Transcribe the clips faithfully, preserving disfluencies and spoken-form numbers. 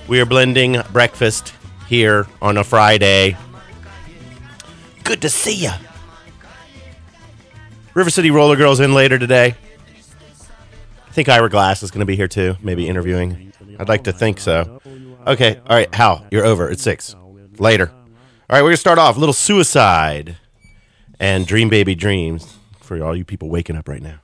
We are blending breakfast here on a Friday. Good to see ya. River City Roller Girls in later today. I think Ira Glass is going to be here too, maybe interviewing. I'd like to think so. Okay, all right, Hal, you're over at six. Later. All right, we're going to start off. A little Suicide and Dream Baby Dreams for all you people waking up right now.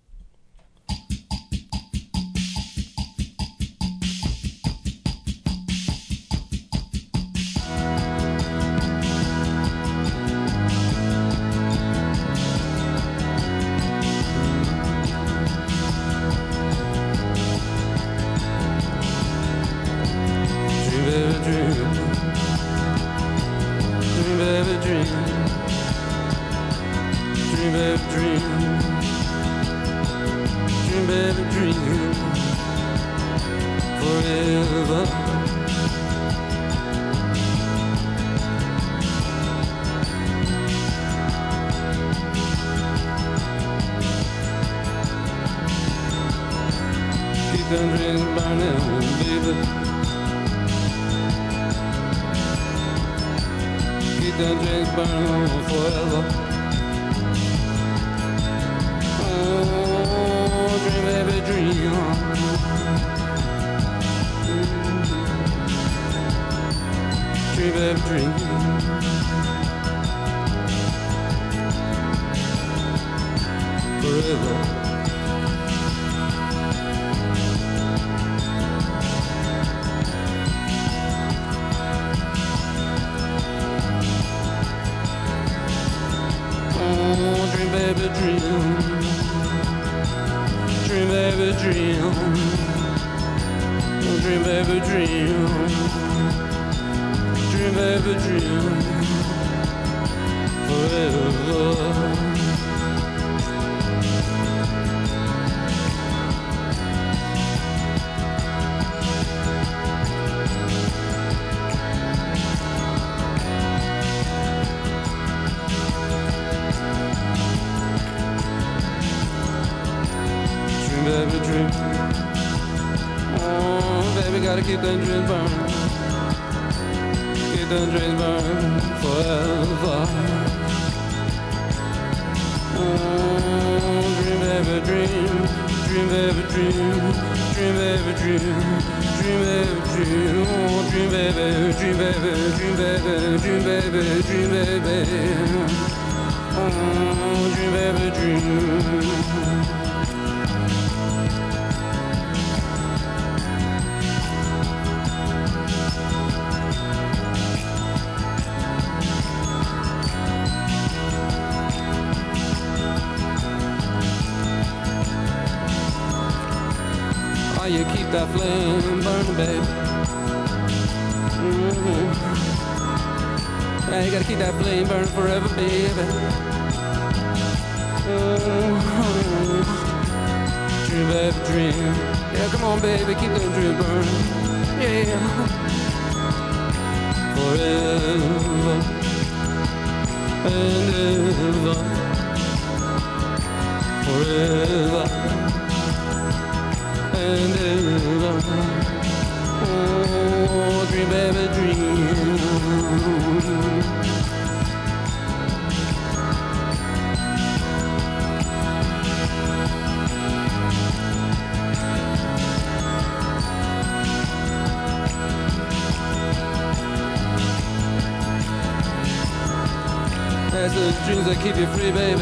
Dreams that keep you free, baby.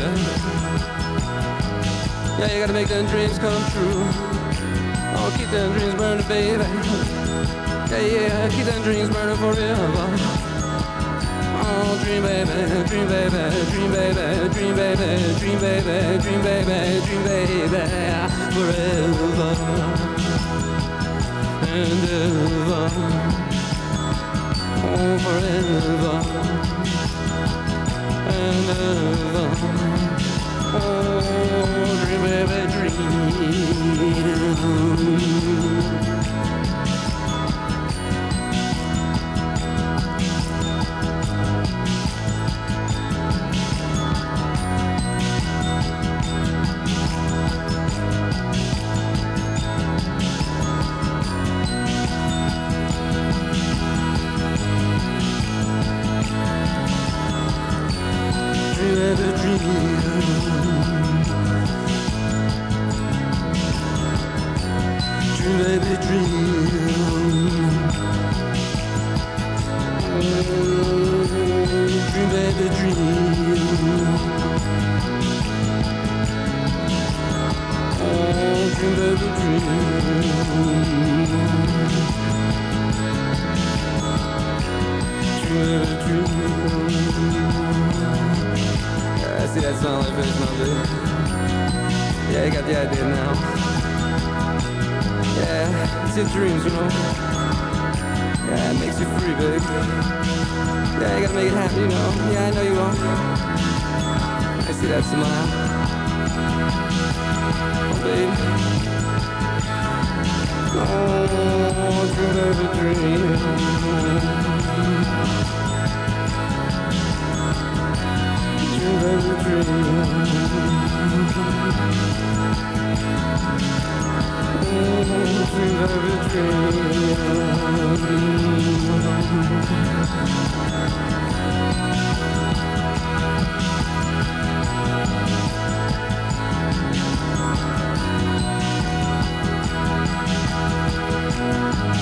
Yeah, you gotta make them dreams come true. Oh, keep them dreams burning, baby. Yeah, yeah, keep them dreams burning forever. Oh, dream baby, dream baby, dream baby, dream baby, dream baby, dream baby, dream baby, forever and ever. Oh, forever. And ever. Oh, dream, baby, dream. smile on your face, my baby. Yeah, you got the idea now. Yeah, it's your dreams, you know. Yeah, it makes you free, baby. Yeah, you gotta make it happen, you know. Yeah, I know you are. I see that smile. Oh, baby. Oh, dream, baby, dream. Dream, baby, dream. Dream, baby, dream.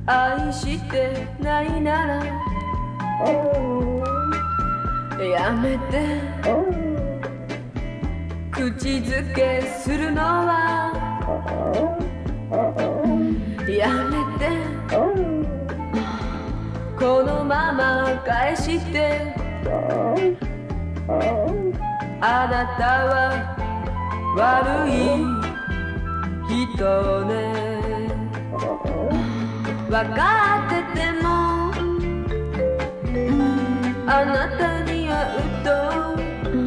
愛してないならやめて口づけするのはやめてこのまま返してあなたは悪い人ね分かっててもあなたに会うと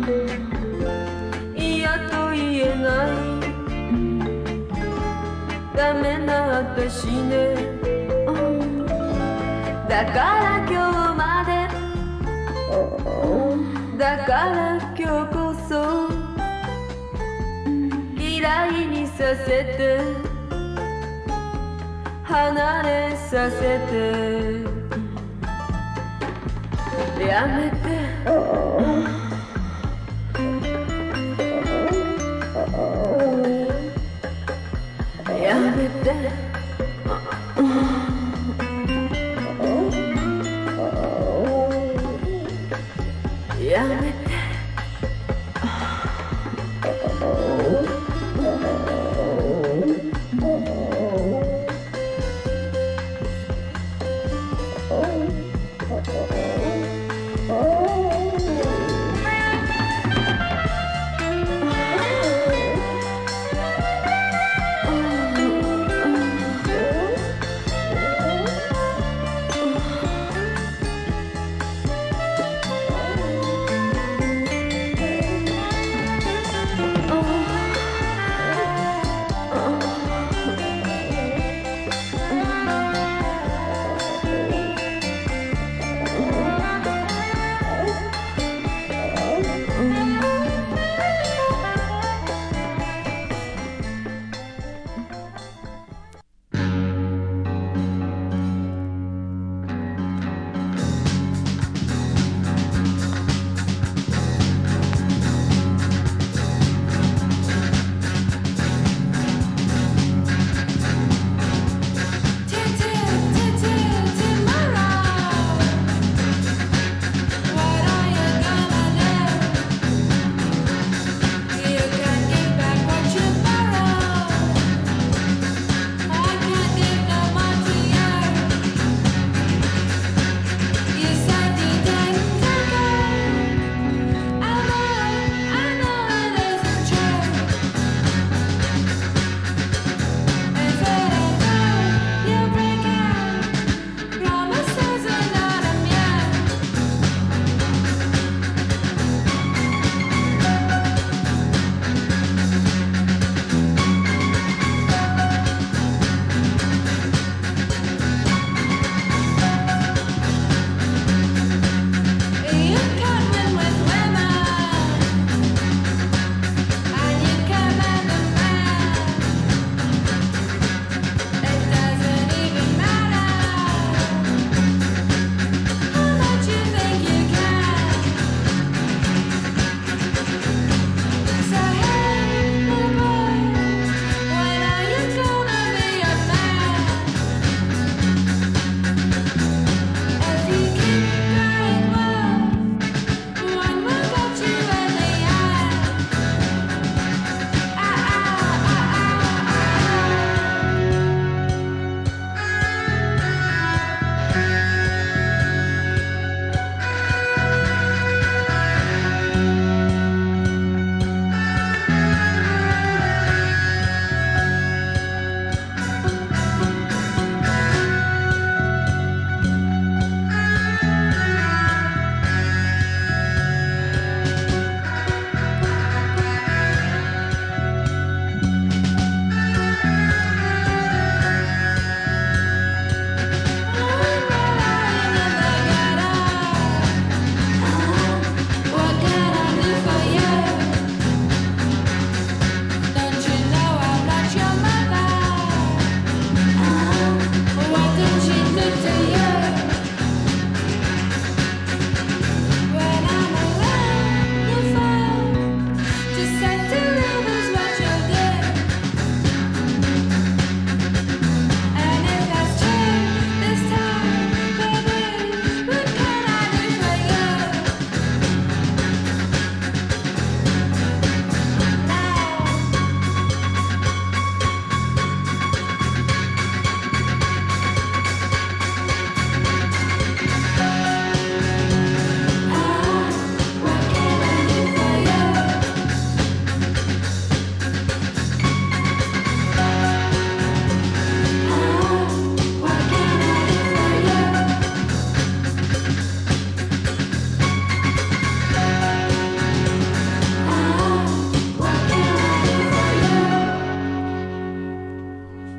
嫌と言えないダメな私ねだから今日までだから今日こそ嫌いにさせて離れさせてやめてやめてやめて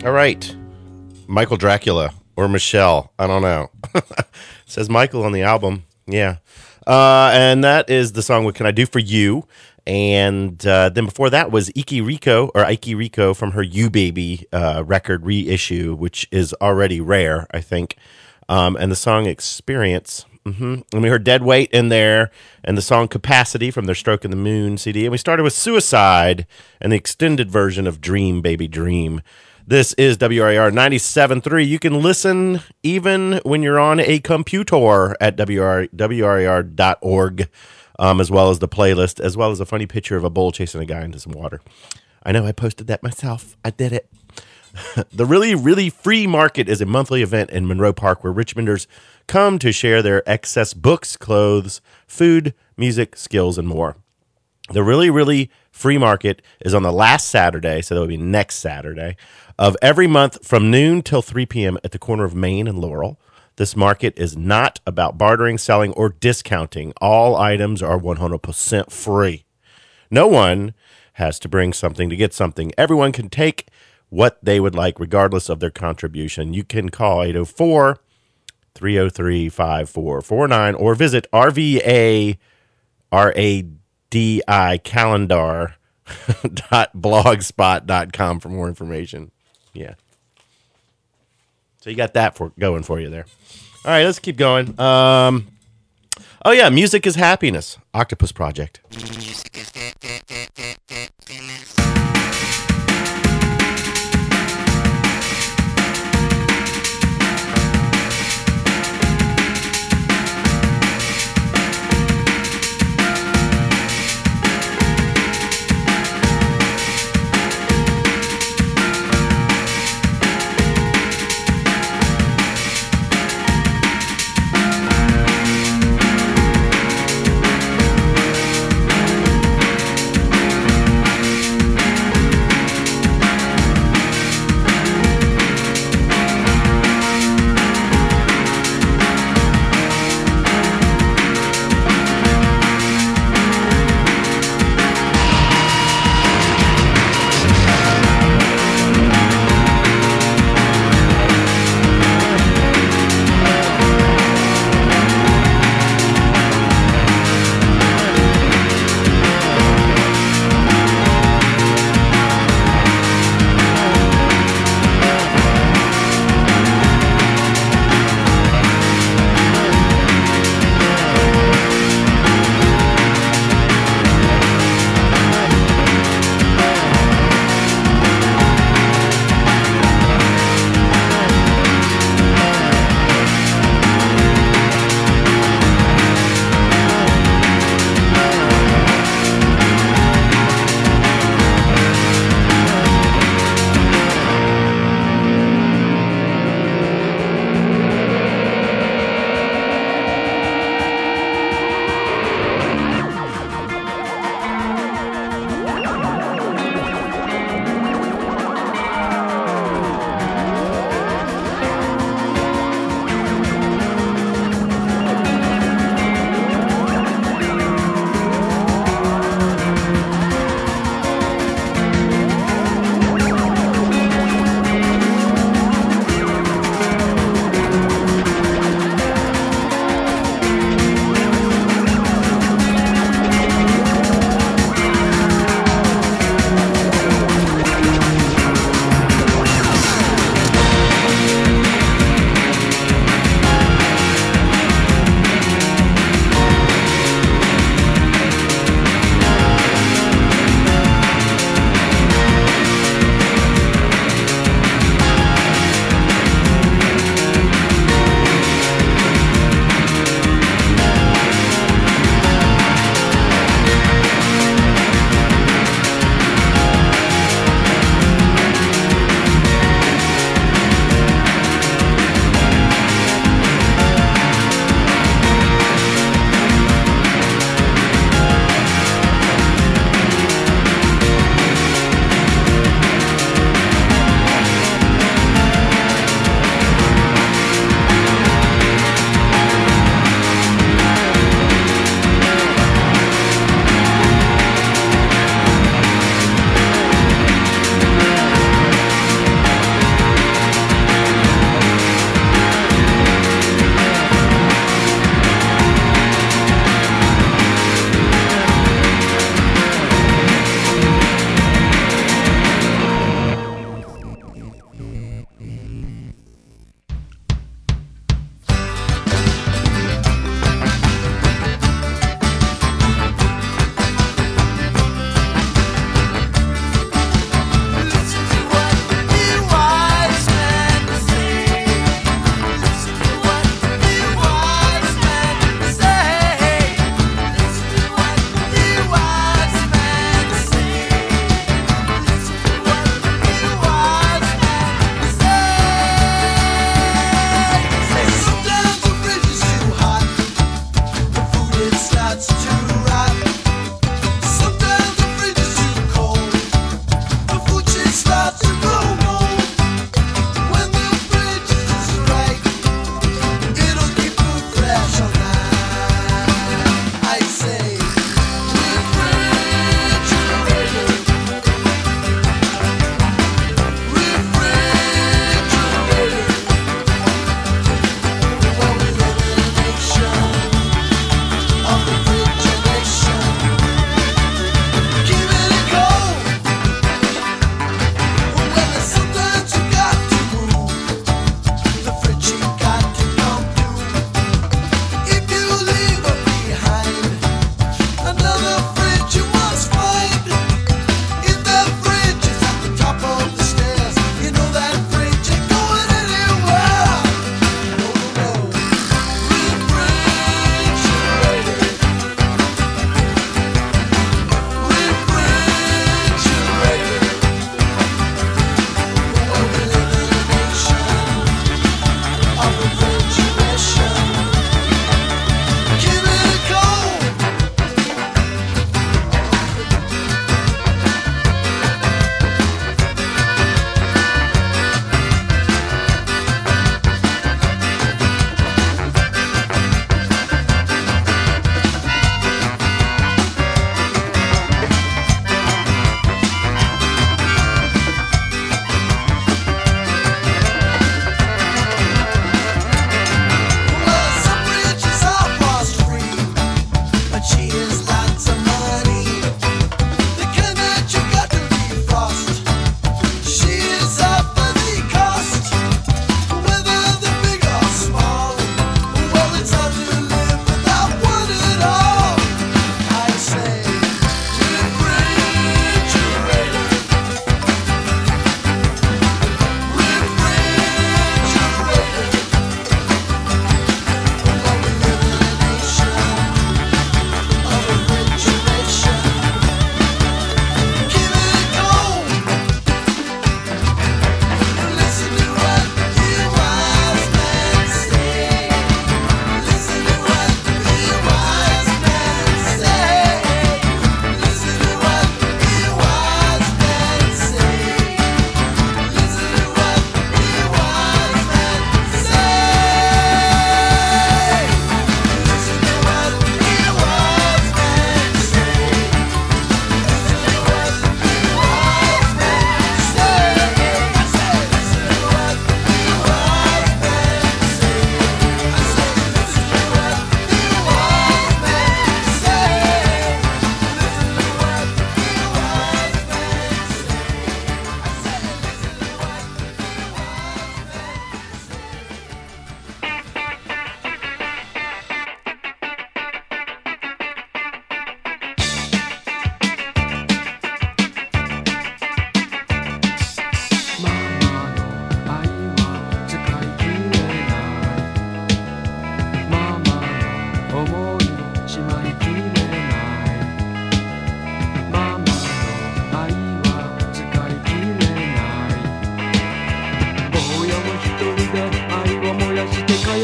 All right. Michael Dracula or Michelle. I don't know. It says Michael on the album. Yeah. Uh, and that is the song What Can I Do For You? And uh, then before that was Iki Rico or Ike Rico from her You Baby uh, record reissue, which is already rare, I think. Um, and the song Experience. Mm-hmm. And we heard Dead Weight in there and the song Capacity from their Stroke in the Moon C D. And we started with Suicide and the extended version of Dream Baby Dream. This is W R A R ninety-seven point three. You can listen even when you're on a computer at W R A R dot org, um, as well as the playlist, as well as a funny picture of a bull chasing a guy into some water. I know I posted that myself. I did it. The Really, Really Free Market is a monthly event in Monroe Park where Richmonders come to share their excess books, clothes, food, music, skills, and more. The Really, Really Free Market is on the last Saturday, so that would be next Saturday, of every month from noon till three p.m. at the corner of Main and Laurel. This market is not about bartering, selling, or discounting. All items are one hundred percent free. No one has to bring something to get something. Everyone can take what they would like, regardless of their contribution. You can call eight oh four, three oh three, five four four nine or visit R V A R A D I calendar dot blogspot dot com for more information. Yeah. So you got that for going for you there. All right, let's keep going. Um, oh, yeah, Music is Happiness, Octopus Project. Music is happiness.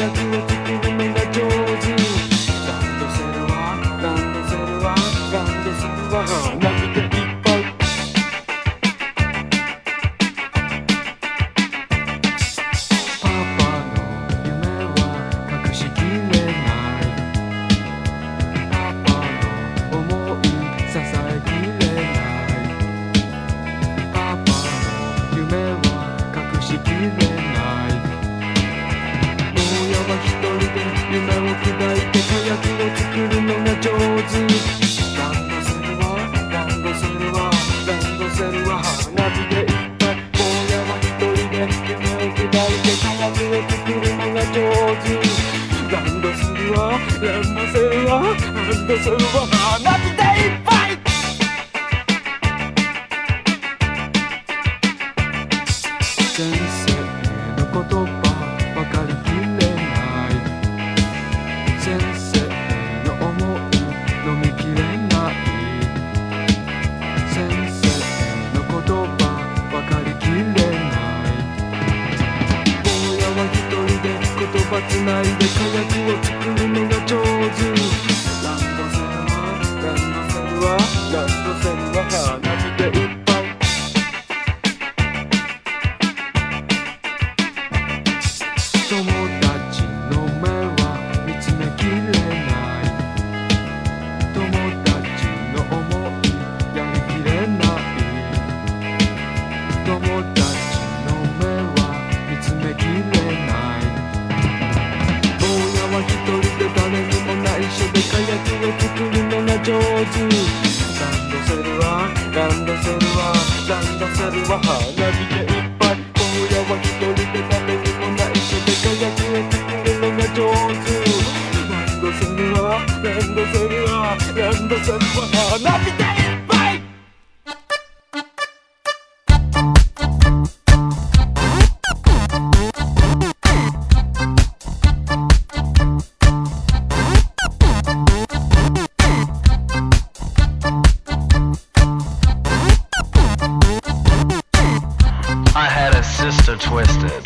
役を作るのが上手。ランドセルはランドセルはランドセルは花火でいっぱい。パパの夢は隠しきれない。パパの想い支えきれない。パパの夢は隠しきれない。坊やは一人で夢を砕いて火薬を作るのが上手。ランドセルはランドセルはランドセルは花火でいっぱい。坊やは一人で夢を砕いて火薬を作るのが上手。ランドセルはランドセルはランドセルは花火でいっぱい。先生の言葉分かりきれない。先生の想い飲みきれない。先生の言葉分かりきれない。坊やは一人で言葉つないで火薬を作るのが上手。ランドセルはランドセルはランドセルは花火でいっぱい。友達の目は見つめきれない。友達の想いやりきれない。友達の目は見つめきれない。坊やは一人で誰にも内緒で火薬を作るのが上手。ランドセルはランドセルはランドセルは花火でいっぱい。坊やは一人で誰にも内緒で火薬を作るのが上手。ランドセルはランドセルはランドセルは花火でいっぱい。 I had a sister twisted.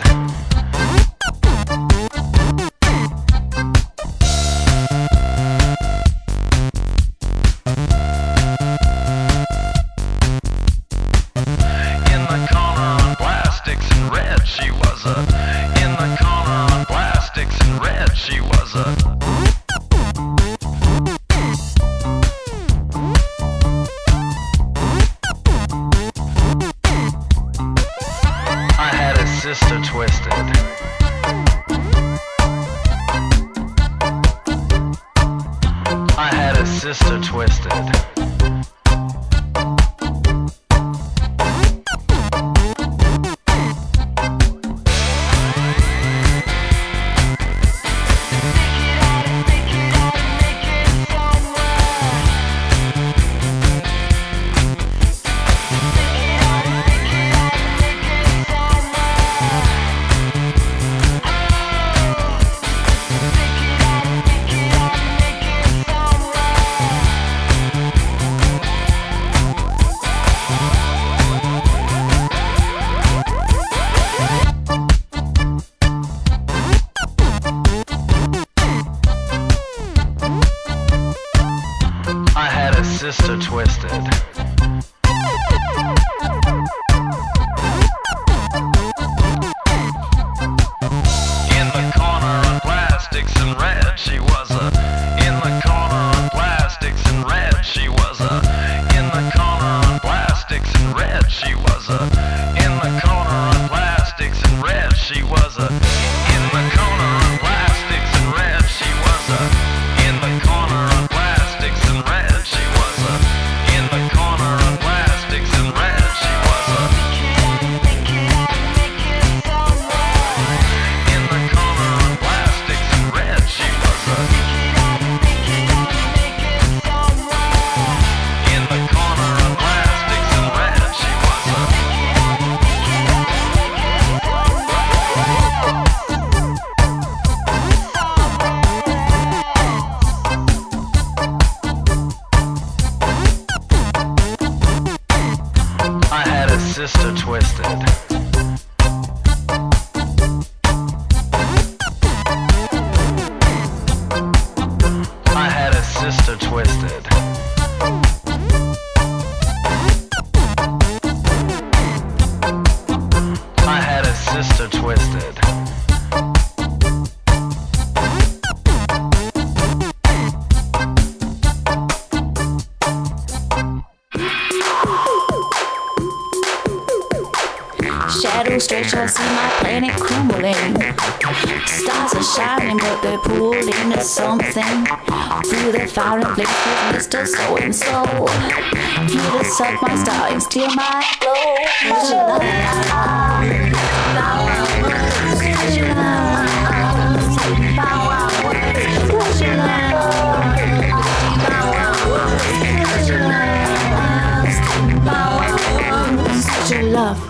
In the corner on plastics and red, she was a. In the corner on plastics and red, she was a. I had a sister twisted. I had a sister twisted. I had a sister twisted. In the corner on plastics and red, she was a. In the corner on plastics and red, she was a. In the corner on plastics and red, she was a. In the corner on plastics and red, she was a. In the corner on plastics and red, she was a. In the corner on plastics and red, she was a. In the corner stretch, I see my planet crumbling. Stars are shining, but they're pulled into something. Through the fireplace with Mister So-and-so. Here to suck my star and steal my glow. Cause you love me. Cause you love me. Cause you love me. Cause you love. Cause you love.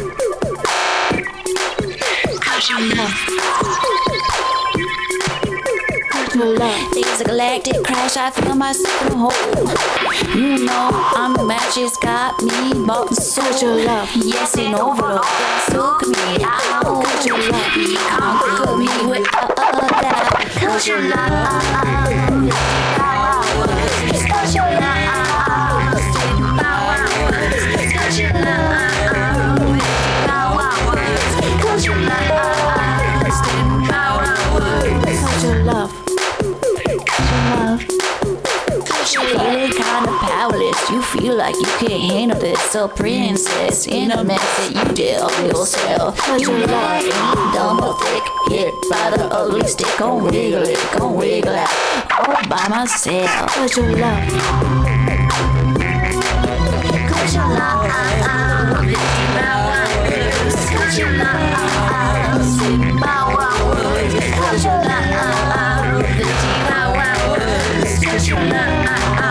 Cause you love. There's a galactic crash, I feel myself in a hole. You know, I'm the match, it's got me bought and sold. Your love, yes, in overload, that took me out. Cause your love, you conquer me without a doubt. Cause your love, cause your love, cause your love, cause your love. Feeling kinda powerless, you feel like you can't handle this. A princess in a mess that you tell yourself. Cause you love ain't dumb or thick, hit by the ugly stick. Gon' wiggle it, gon' wiggle out all by myself. Cause you love. Cause you love. Cause you love. Sing my words. Cause you love. Cause you love.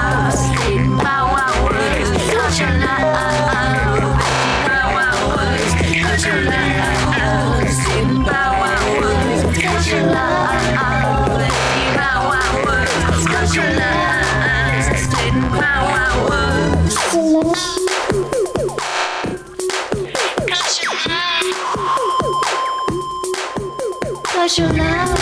Cause you love.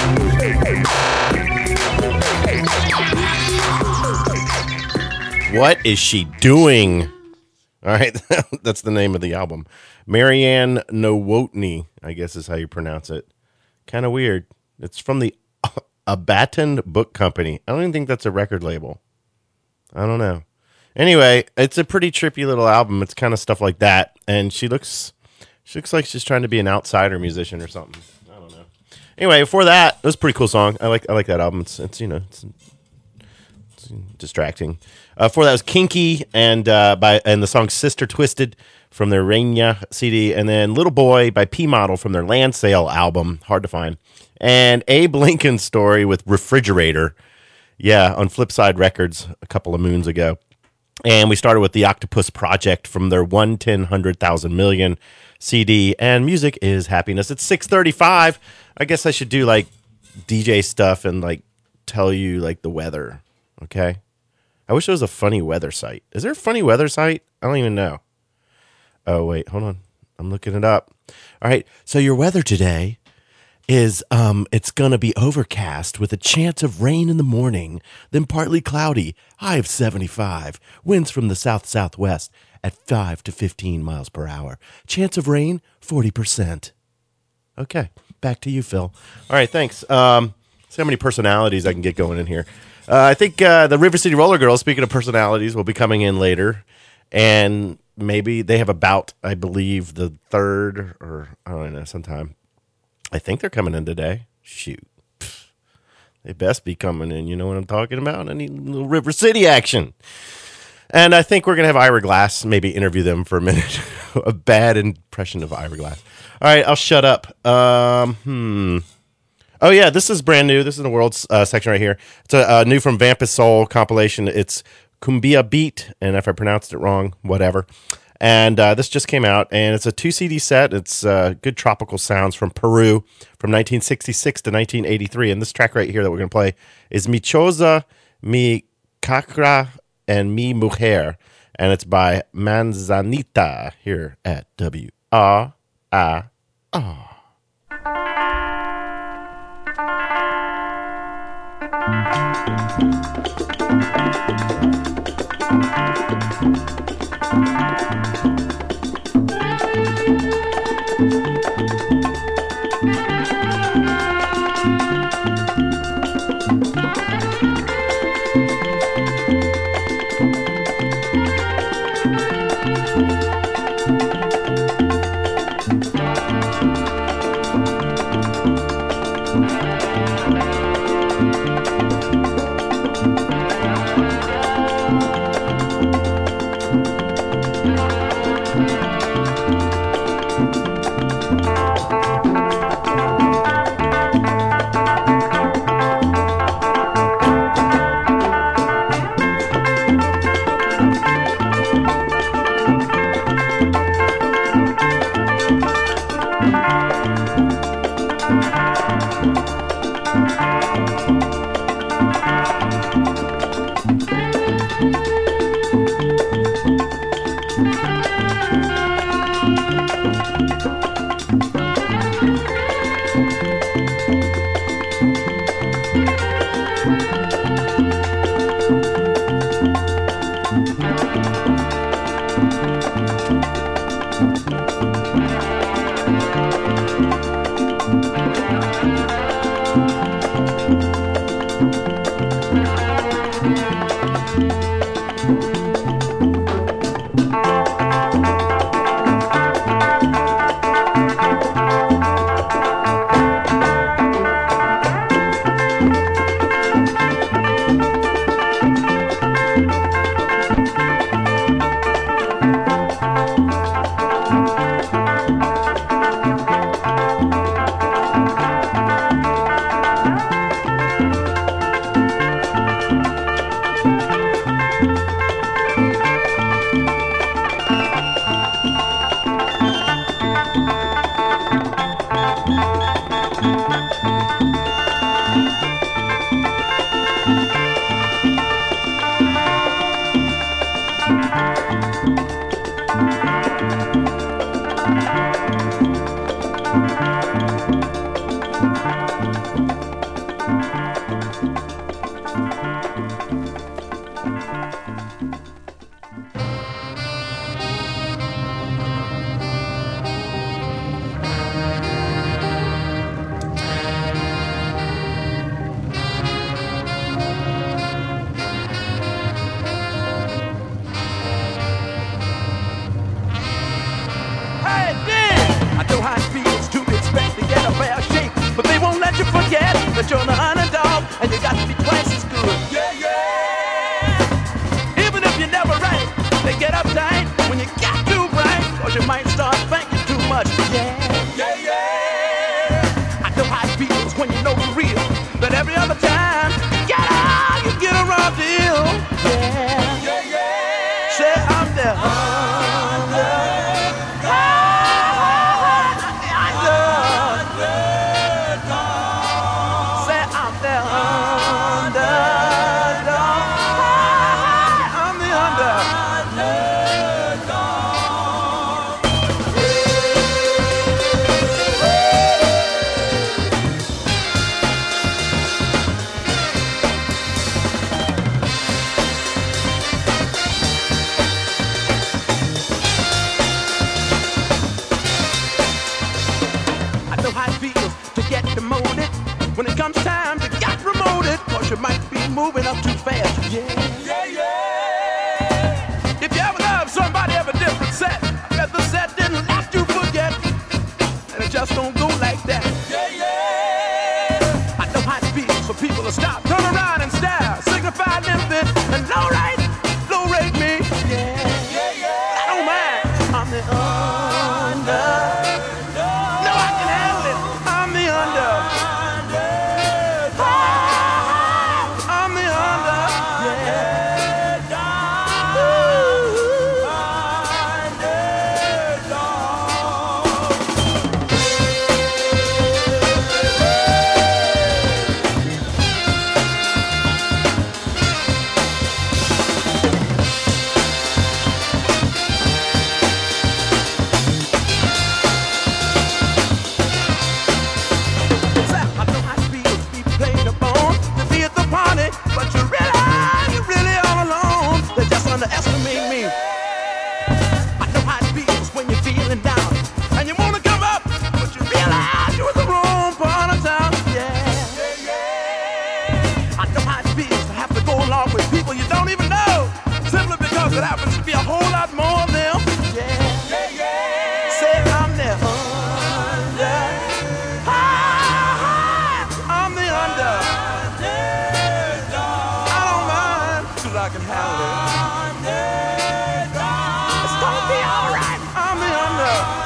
What is she doing? All right, that's the name of the album. Marianne Nowotny, I guess is how you pronounce it. Kind of weird. It's from the Abaton Book Company. I don't even think that's a record label. I don't know. Anyway, it's a pretty trippy little album. It's kind of stuff like that. And she looks she looks like she's trying to be an outsider musician or something. I don't know. Anyway, before that, it was a pretty cool song. I like I like that album. It's, it's you know, it's, it's distracting. Uh, before that was Kinky and uh, by and the song Sister Twisted from their Raina C D, and then Little Boy by P Model from their Land Sale album, hard to find, and Abe Lincoln's Story with Refrigerator, yeah, on Flipside Records a couple of moons ago. And we started with the Octopus Project from their one ten hundred thousand million C D, and Music is Happiness. It's six thirty-five. I guess I should do like D J stuff and like tell you like the weather, okay? I wish there was a funny weather site. Is there a funny weather site? I don't even know. Oh, wait, hold on. I'm looking it up. All right, so your weather today is um, it's going to be overcast with a chance of rain in the morning, then partly cloudy, high of seventy-five, winds from the south-southwest at five to fifteen miles per hour. Chance of rain, forty percent. Okay, back to you, Phil. All right, thanks. Um, see how many personalities I can get going in here. Uh, I think uh, the River City Roller Girls, speaking of personalities, will be coming in later. And maybe they have about, I believe, the third or, I don't know, sometime. I think they're coming in today. Shoot. Pfft. They best be coming in. You know what I'm talking about? I need a little River City action. And I think we're going to have Ira Glass maybe interview them for a minute. A bad impression of Ira Glass. All right, I'll shut up. Um, hmm. Oh, yeah, this is brand new. This is the world's uh, section right here. It's a uh, new from Vampus Soul compilation. It's Cumbia Beat, and if I pronounced it wrong, whatever. And uh, this just came out, and it's a two C D set. It's uh, good tropical sounds from Peru from nineteen sixty-six to nineteen eighty-three. And this track right here that we're going to play is Mi Choza, Mi Cacra, and Mi Mujer. And it's by Manzanita here at W R I R. Thank you. Hey, then! I know how it feels to expect to get a fair shake, but they won't let you forget that you're the underdog and you got to be twice as good. Yeah, yeah! Even if you're never right, they get uptight when you got too bright, cause you might start thinking too much. Yeah, yeah, yeah! I know how it feels when you know the real, that every other time you get out, you get a raw deal. Yeah, yeah, yeah! Say I'm there. Under. When it comes time to get promoted, cause you might be moving up too fast. Yeah, yeah, yeah. If you ever love somebody of a different set, I bet the set didn't let you forget, and it just don't go like that. Yeah, yeah. I know how it feels for people to stop, turn around and stare, signify limping, and low right, low rate me. Yeah, yeah, yeah. I don't mind. I'm the under. No, I can handle it. I'm the under. Underestimate me. I know how it feels when you're feeling down and you wanna come up, but you realize you're in the wrong part of town. Yeah, yeah, yeah. I know how it feels to have to go along with people you don't even know, simply because it happens to be a whole lot more of them. Yeah, yeah, yeah. Say I'm there under. I'm the can handle it. It's gonna be alright. I'm the under.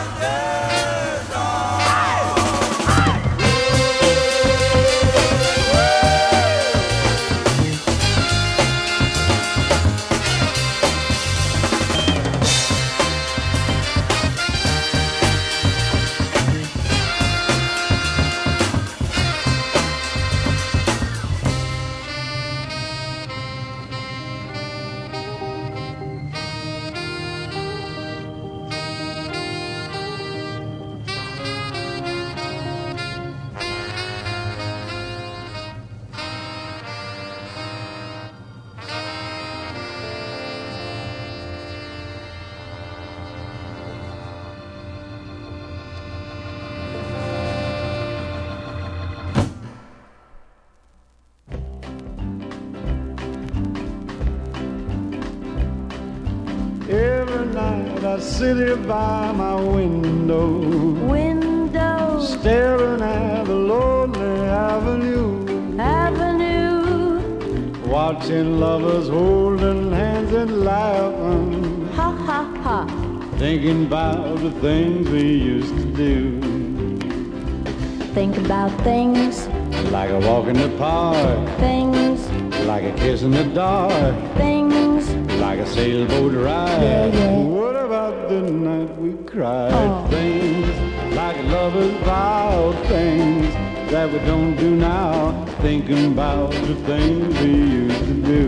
Every night I sit here by my window, Window, staring at the lonely avenue, avenue, watching lovers holding hands and laughing, ha ha ha. thinking about the things we used to do, Think about things, like a walk in the park, things, like a kiss in the dark, things. like a sailboat ride. Yeah, yeah. What about the night we cried? Oh. Things like lovers vow, things that we don't do now. Thinking about the things we used to do.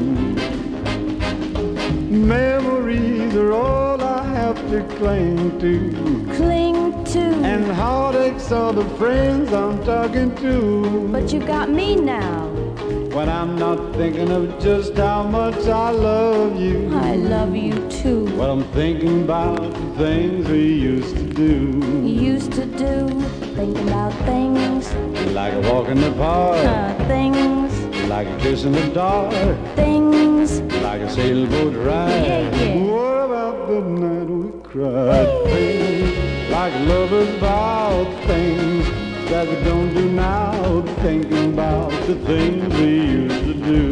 Memories are all I have to cling to, Cling to. and heartaches are the friends I'm talking to. But you got me now. When I'm not thinking of just how much I love you. I love you too. Well, I'm thinking about the things we used to do. Used to do. Think about things, Like a walk in the park, uh, things, like a kiss in the dark, things. like a sailboat ride. Yeah, yeah. What about the night we cried? Things like lovers vow, things that we don't do now. Thinking about the things we used to do.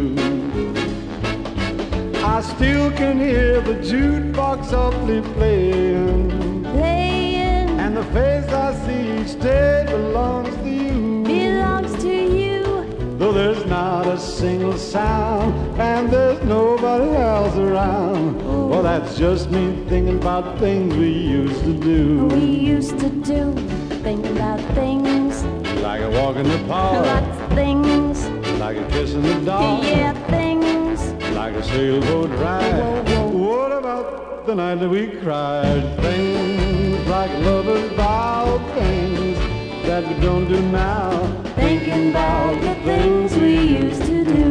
I still can hear the jukebox softly playing, Playing and the face I see each day belongs to you. belongs to you. Though there's not a single sound and there's nobody else around. Well, that's just me thinking about things we used to do. We used to do. Think about things, Like a walk in the park, lots of things. like a kiss in the dark, Yeah, things. like a sailboat ride. Whoa, whoa. What about the night that we cried? Things like lovers vow, things that we don't do now. Thinking about the things we used to do.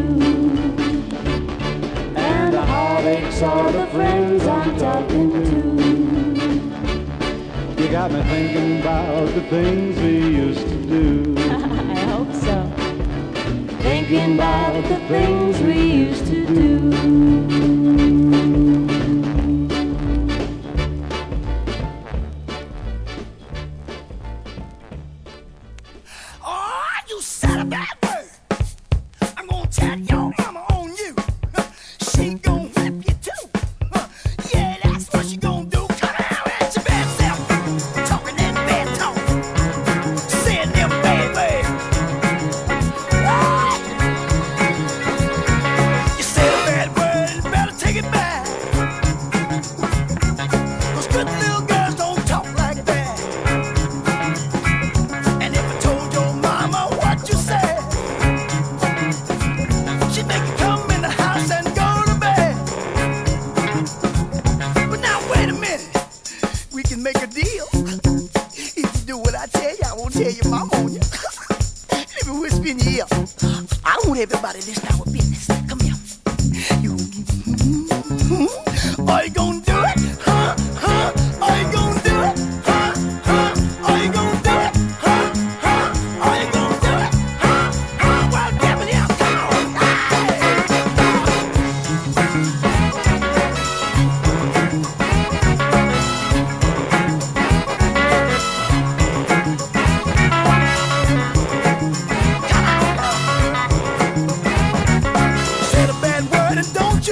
And the heartaches are the friends I'm talking to. You got me thinking about the things we used to do. I hope so. Thinking about the things we used to do. Oh, you said a bad word. I'm gonna tell your mama on you. She gon' whip you too. Yeah, that's what she gon' do. Come out at your bad self, talking that bad talk, saying them bad words. Ah! You said a bad word, you better take it back. 'Cause good little girls don't talk like that. And if I told your mama what you said, she'd make you come in the house and go to bed. But now wait a minute, we can make a deal. If you do what I tell you, I won't tell your mama on you. Let me whisper in your ear. I want everybody to listen to our business. Come here. You, are you gonna do it? Huh? Huh? Are you gonna do it? Huh? Huh? Are you gonna do it? Huh? Huh? Are you gonna do it? Huh? Huh? Well, give me the alcohol. Said a bad word and don't you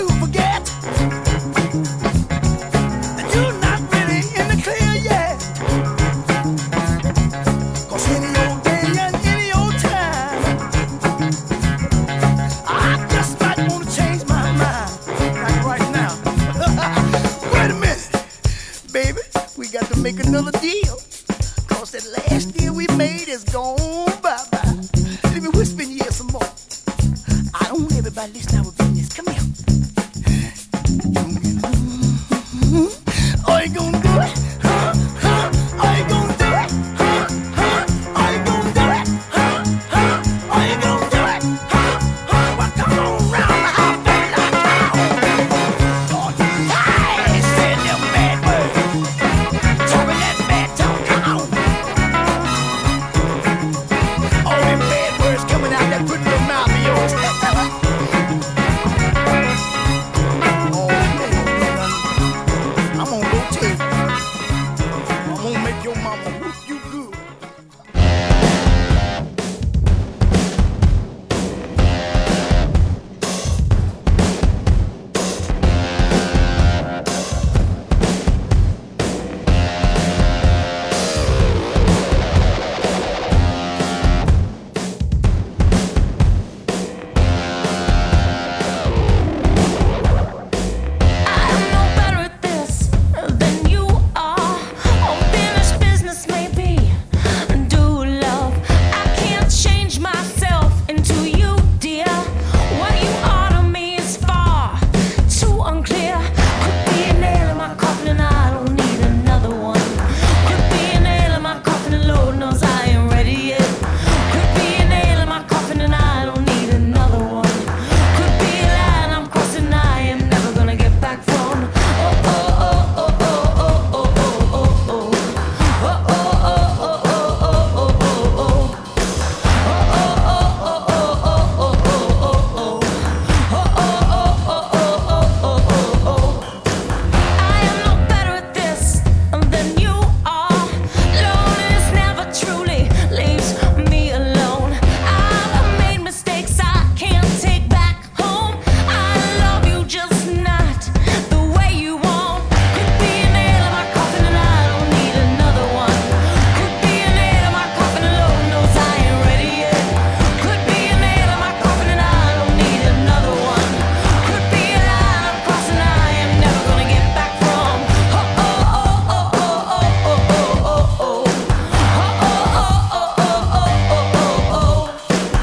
some more. I don't want everybody listening to business. Come here. Are you gonna do it? Huh? Huh? Are you gonna do it? Huh? Huh? Are you gonna do it? Huh? Huh? Are you gonna do it? Huh? Huh? Well, come on round the house, baby, like now. Hey, say a little bad word. Talking that bad talk, come on. All them bad words coming out that pretty little mouth of yours. Oh, man, I'm gonna go tell you. I'm gonna make your mama whoop you good. I'm no better at this than you are. Unfinished business maybe. Do love. I can't change myself into you, dear. What you are to me is far too unclear. Could be a nail in my coffin and I don't need another one. Could be a nail in my coffin and Lord knows I ain't ready yet. Could be a nail in my coffin and I don't need another one. Could be a line I'm crossing I am never gonna get back from. Oh oh oh oh oh oh oh oh oh oh. Oh oh oh oh oh oh oh oh. I am no better at this than you are. Loneliness never truly leaves me alone. I've made mistakes I can't take back home. I love you just not the way you want. Could be a nail in my coffin and I don't need another one. Could be a nail in my coffin and Lord knows I ain't ready yet. Could be a nail in my coffin and I don't need another one. Could be a line I'm crossing I am never gonna get back from. Oh oh oh oh oh oh oh oh oh. Oh oh oh oh oh oh oh oh.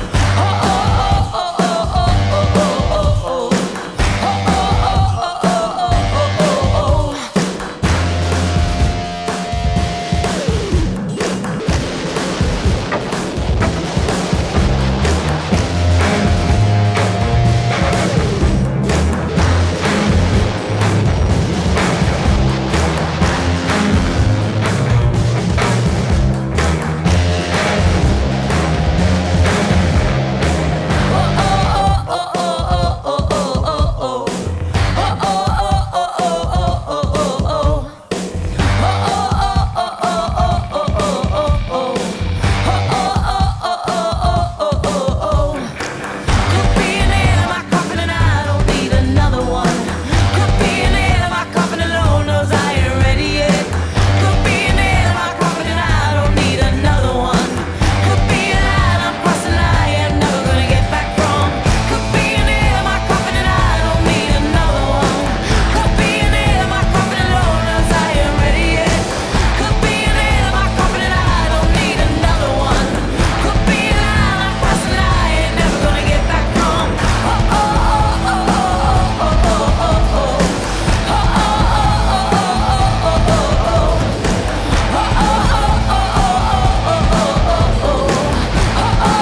Could be a nail in my coffin and I don't need another one. Could be a nail in my coffin and Lord knows I ain't ready yet. Could be a nail in my coffin and I don't need another one. Could be a line I'm crossing I am never gonna get back from. Could be a nail in my coffin and I don't need another one. Could be a nail in my coffin and Lord knows I ain't ready yet. Could be a nail in my coffin and I don't need another one. Could be a line I'm crossing I ain't never gonna get back from. Oh oh oh oh oh oh oh oh oh. Oh oh oh oh oh oh oh oh. Oh oh oh oh oh oh oh oh oh. Oh oh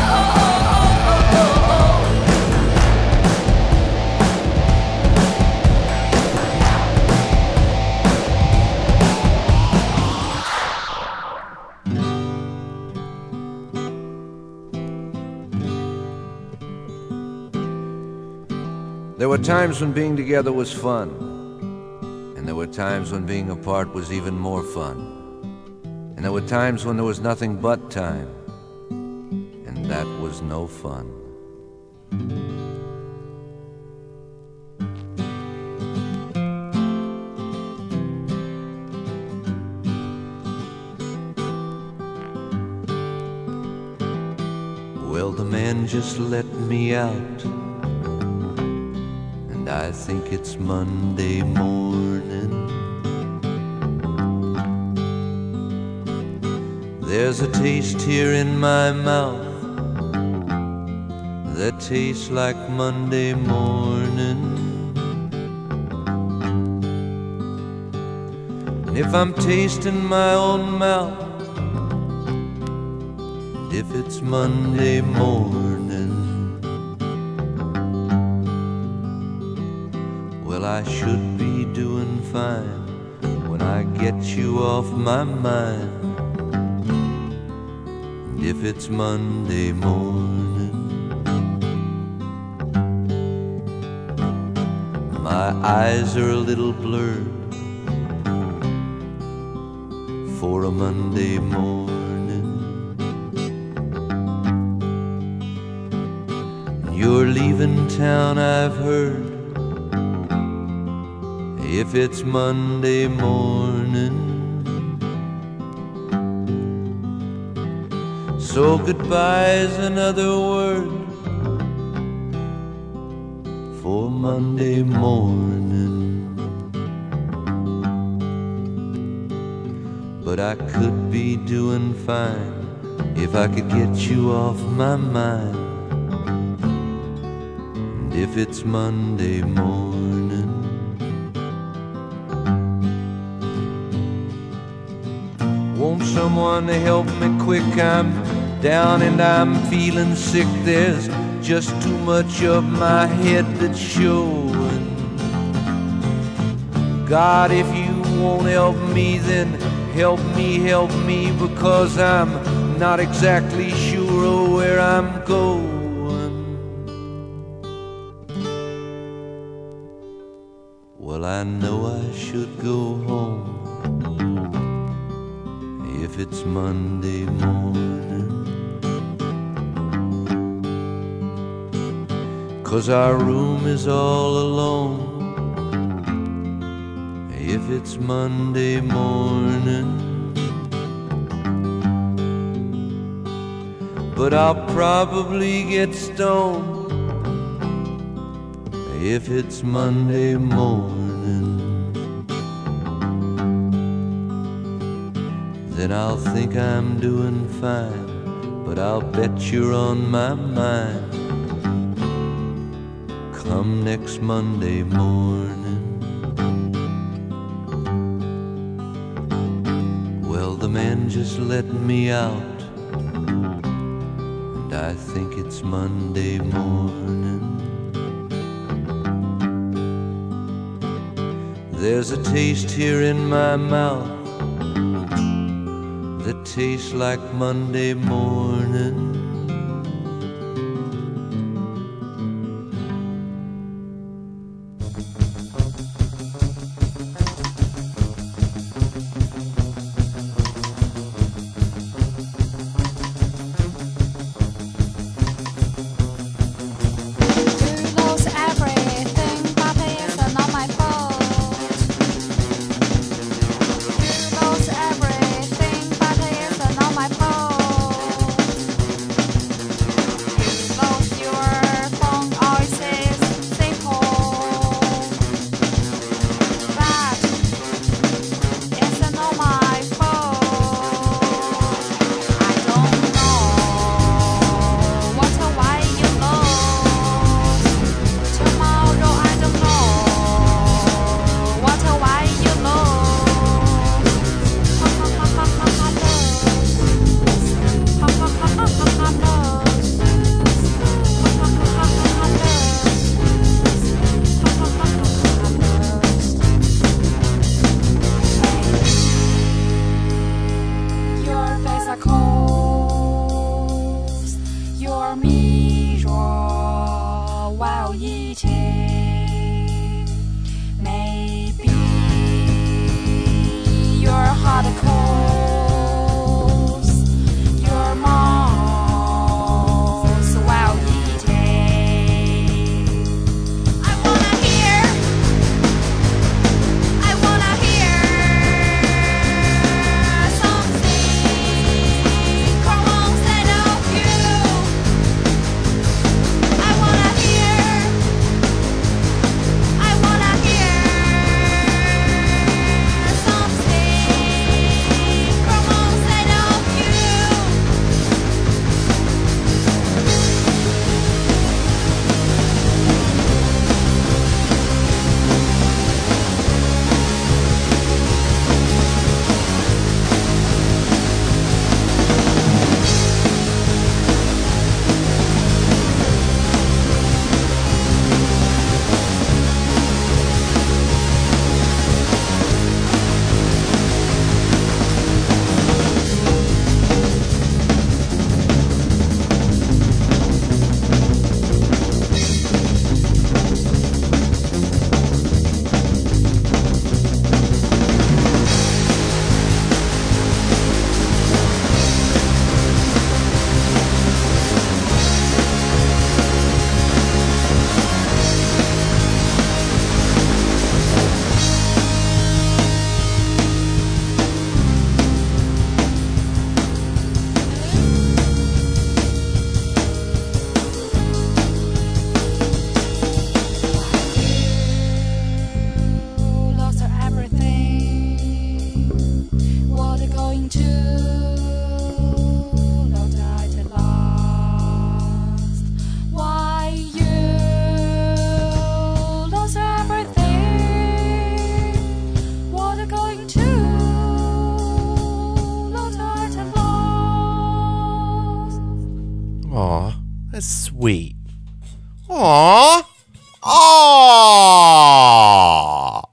There were times when being together was fun, and there were times when being apart was even more fun. And there were times when there was nothing but time, and that was no fun. Well, the man just let me out, and I think it's Monday morning. There's a taste here in my mouth that tastes like Monday morning. And if I'm tasting my own mouth, and if it's Monday morning, well, I should be doing fine when I get you off my mind. And if it's Monday morning, my eyes are a little blurred for a Monday morning. You're leaving town, I've heard. If it's Monday morning, so goodbye's another word for Monday morning. But I could be doing fine if I could get you off my mind. And if it's Monday morning, won't someone help me quick? I'm down and I'm feeling sick. There's just too much of my head that's showing. God, if you won't help me, then help me, help me, because I'm not exactly sure of where I'm going. Well, I know I should go home if it's Monday morning, 'cause our room is all alone if it's Monday morning. But I'll probably get stoned if it's Monday morning. Then I'll think I'm doing fine, but I'll bet you're on my mind come next Monday morning. Well, the man just let me out, and I think it's Monday morning. There's a taste here in my mouth that tastes like Monday morning. sweet. Aww. Aww.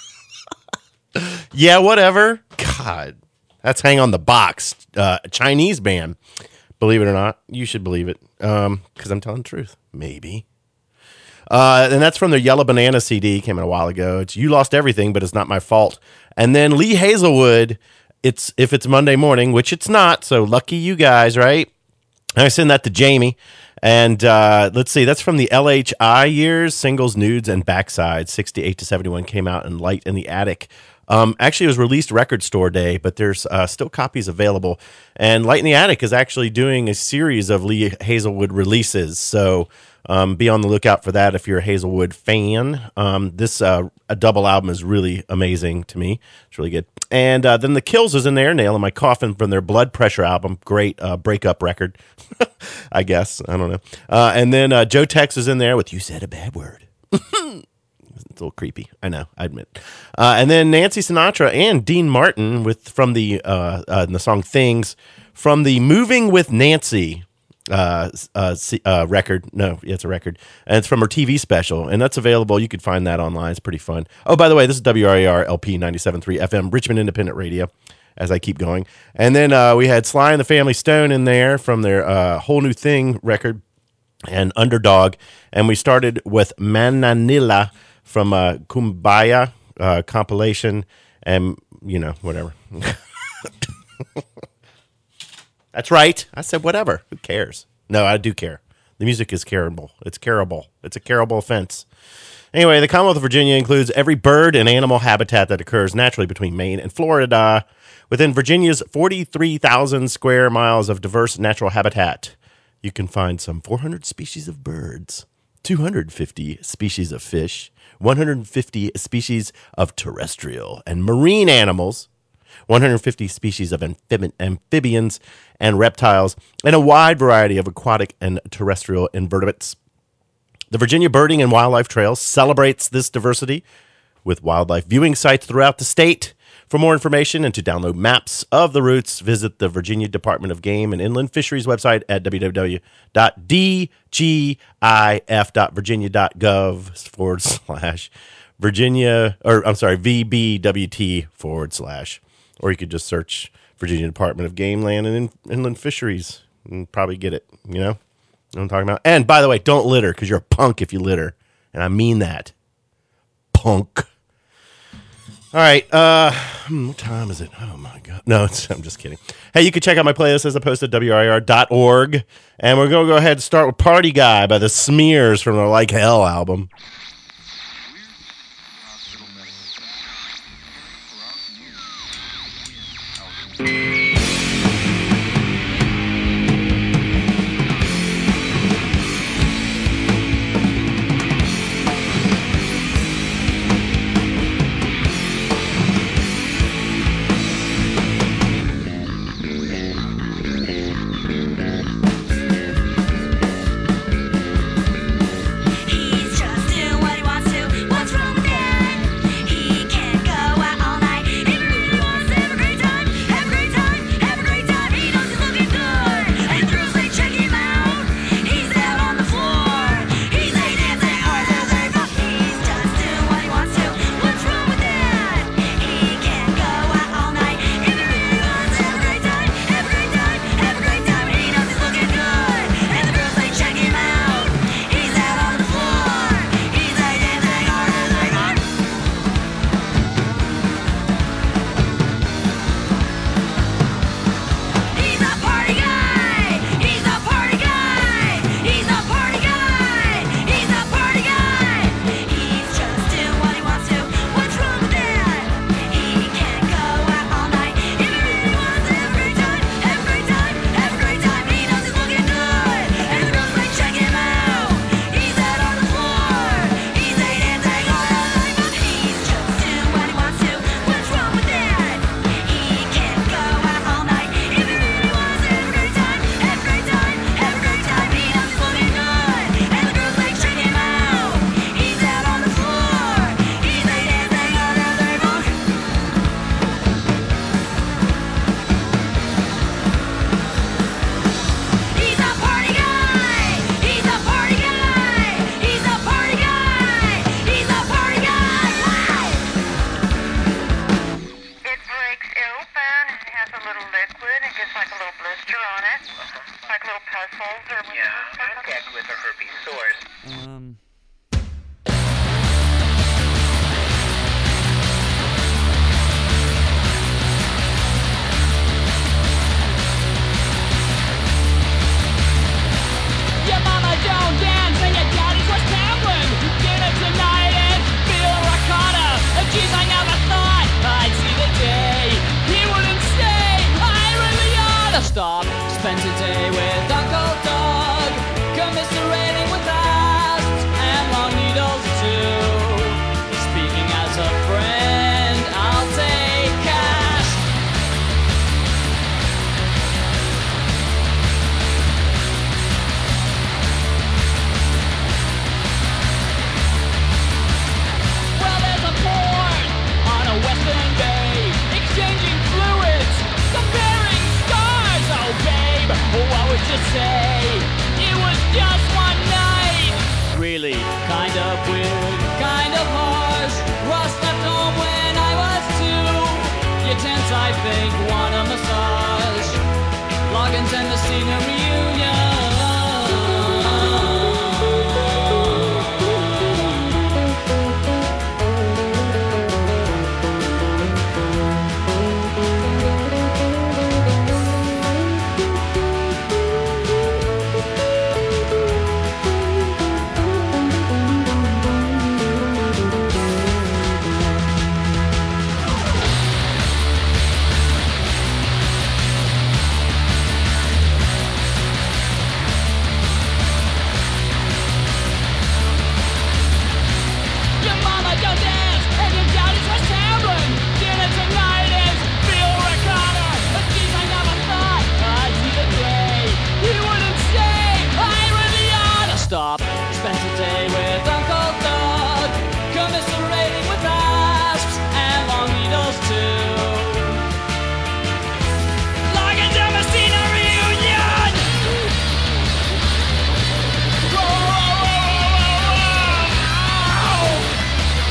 Yeah, whatever. God, that's Hang on the Box, uh, Chinese band. Believe it or not, you should believe it, um, because I'm telling the truth. Maybe. Uh, and that's from their Yellow Banana C D. Came out a while ago. It's You Lost Everything, but It's Not My Fault. And then Lee Hazelwood, it's If It's Monday Morning, which it's not, so lucky you guys, right? I send that to Jamie. And uh, let's see, that's from the L H I years, Singles, Nudes, and Backside. sixty-eight to seventy-one came out in Light in the Attic. Um, actually, it was released Record Store Day, but there's uh, still copies available. And Light in the Attic is actually doing a series of Lee Hazelwood releases. So um, be on the lookout for that if you're a Hazelwood fan. Um, this uh, a double album is really amazing to me. It's really good. And uh, then The Kills is in there, Nail in My Coffin from their Blood Pressure album. Great uh, breakup record, I guess. I don't know. Uh, and then uh, Joe Tex is in there with You Said a Bad Word. It's a little creepy, I know, I admit. Uh, and then Nancy Sinatra and Dean Martin with from the uh, uh, the song "Things" from the "Moving with Nancy" uh, uh, uh, record. No, yeah, it's a record, and it's from her T V special, and that's available. You could find that online. It's pretty fun. Oh, by the way, this is W R A R L P ninety-seven point three F M, Richmond Independent Radio. As I keep going, and then uh, we had Sly and the Family Stone in there from their uh, Whole New Thing record and Underdog, and we started with Mananilla from uh, Kumbaya uh, compilation, and, you know, whatever. That's right. I said whatever. Who cares? No, I do care. The music is careable. It's careable. It's a careable offense. Anyway, the Commonwealth of Virginia includes every bird and animal habitat that occurs naturally between Maine and Florida within Virginia's forty-three thousand square miles of diverse natural habitat. You can find some four hundred species of birds, two hundred fifty species of fish, one hundred fifty species of terrestrial and marine animals, one hundred fifty species of amphib- amphibians and reptiles, and a wide variety of aquatic and terrestrial invertebrates. The Virginia Birding and Wildlife Trail celebrates this diversity with wildlife viewing sites throughout the state. For more information and to download maps of the routes, visit the Virginia Department of Game and Inland Fisheries website at w w w dot d g i f dot virginia dot gov forward slash Virginia, or I'm sorry, V B W T forward slash. Or you could just search Virginia Department of Game, Land, and Inland Fisheries and probably get it, you know? What I'm talking about. And by the way, don't litter, because you're a punk if you litter. And I mean that. Punk. All right. Uh, what time is it? Oh, my God. No, it's, I'm just kidding. Hey, you can check out my playlist as opposed to W R I R dot org. And we're going to go ahead and start with Party Guy by the Smears from their Like Hell album. He's just doing Um. Your mama don't dance and your daddy's West Hamlin. Dinner tonight and feel a ricotta. Geez, I never thought I'd see the day. He wouldn't say I really ought to stop. Spent a day with Uncle Doug, commiserating with asps and long needles too. Speaking as a friend, I'll take cash. Well, there's a port on a western bay, exchanging fluids, comparing stars. Oh, babe, what would you say? It was just one night. Really, kind of weird, kind of harsh. Ross left home when I was two. Your tense, I think, want a massage. Loggins and the senior reunion. Your mama don't dance, and your daddy's West Hamlin. Dinner tonight is Phil Ricotta. Geez, I never thought I'd see the day. He wouldn't say I really ought to stop. Spent a day with Uncle Doug, commiserating with asps and long needles too. Loggins and Messina reunion. Whoa, whoa, whoa, whoa, whoa, whoa.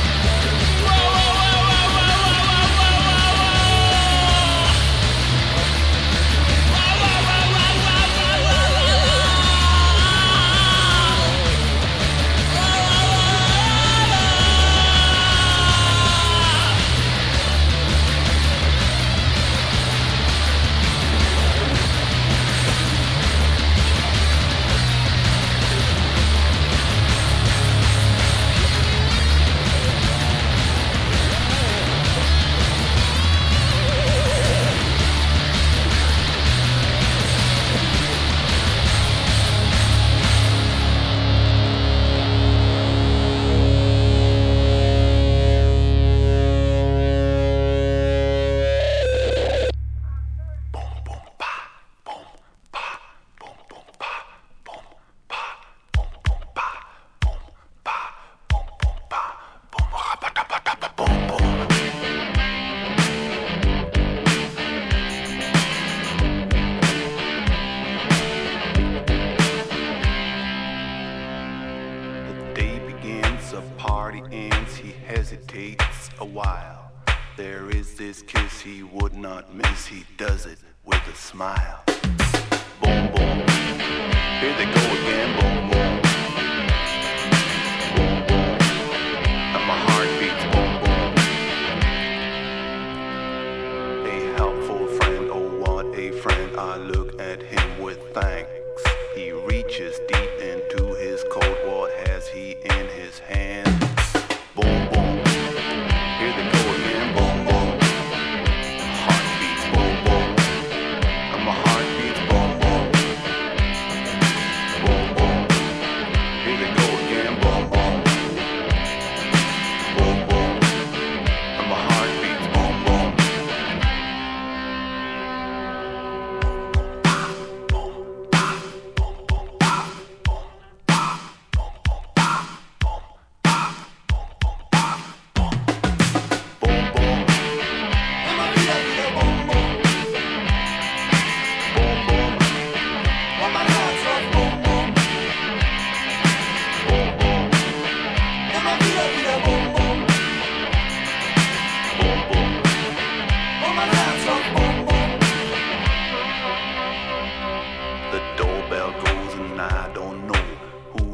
The day begins, a party ends, he hesitates a while. There is this kiss he would not miss, he does it with a smile. Boom, boom, here they go again, boom, boom. Boom, boom, and my heart beats boom, boom. A helpful friend, oh what a friend, I look at him with thanks. He reaches deep into his coat, what has he in his hand? Boom, boom, here they go again, boom, boom. Heart beats boom, boom, and my heart beats boom, boom. Boom, boom,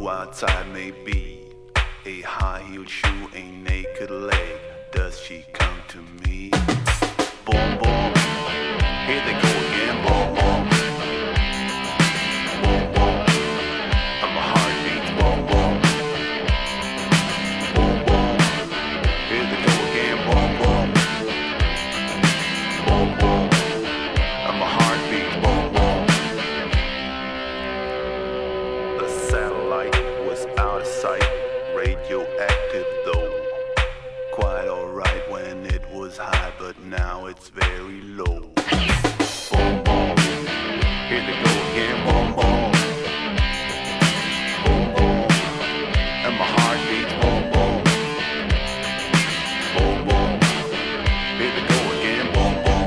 who outside may be. A high-heeled shoe, a naked leg. Does she come to me? Boom, boom. Here they go again. Boom, boom. Boom, boom. And my heart beats. Boom, boom. Boom, boom. Here they go again. Boom, boom. Boom, boom. And my heart beats. Boom, boom. The satellite was out of sight. Radioactive though. Quite alright when it was high, but now it's very low. Boom, boom. Here they go again. Boom, boom. Boom, boom. And my heart beats. Boom, boom. Boom, boom. Here they go again. Boom, boom.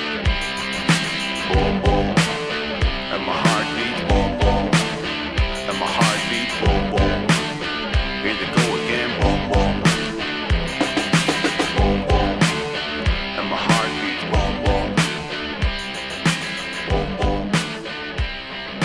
Boom, boom. And my heart beats. Boom, boom. And my heart beats. Boom, boom. Here they go again. Boom, boom. Boom, boom. And my heart beats. Boom, boom. Boom, boom.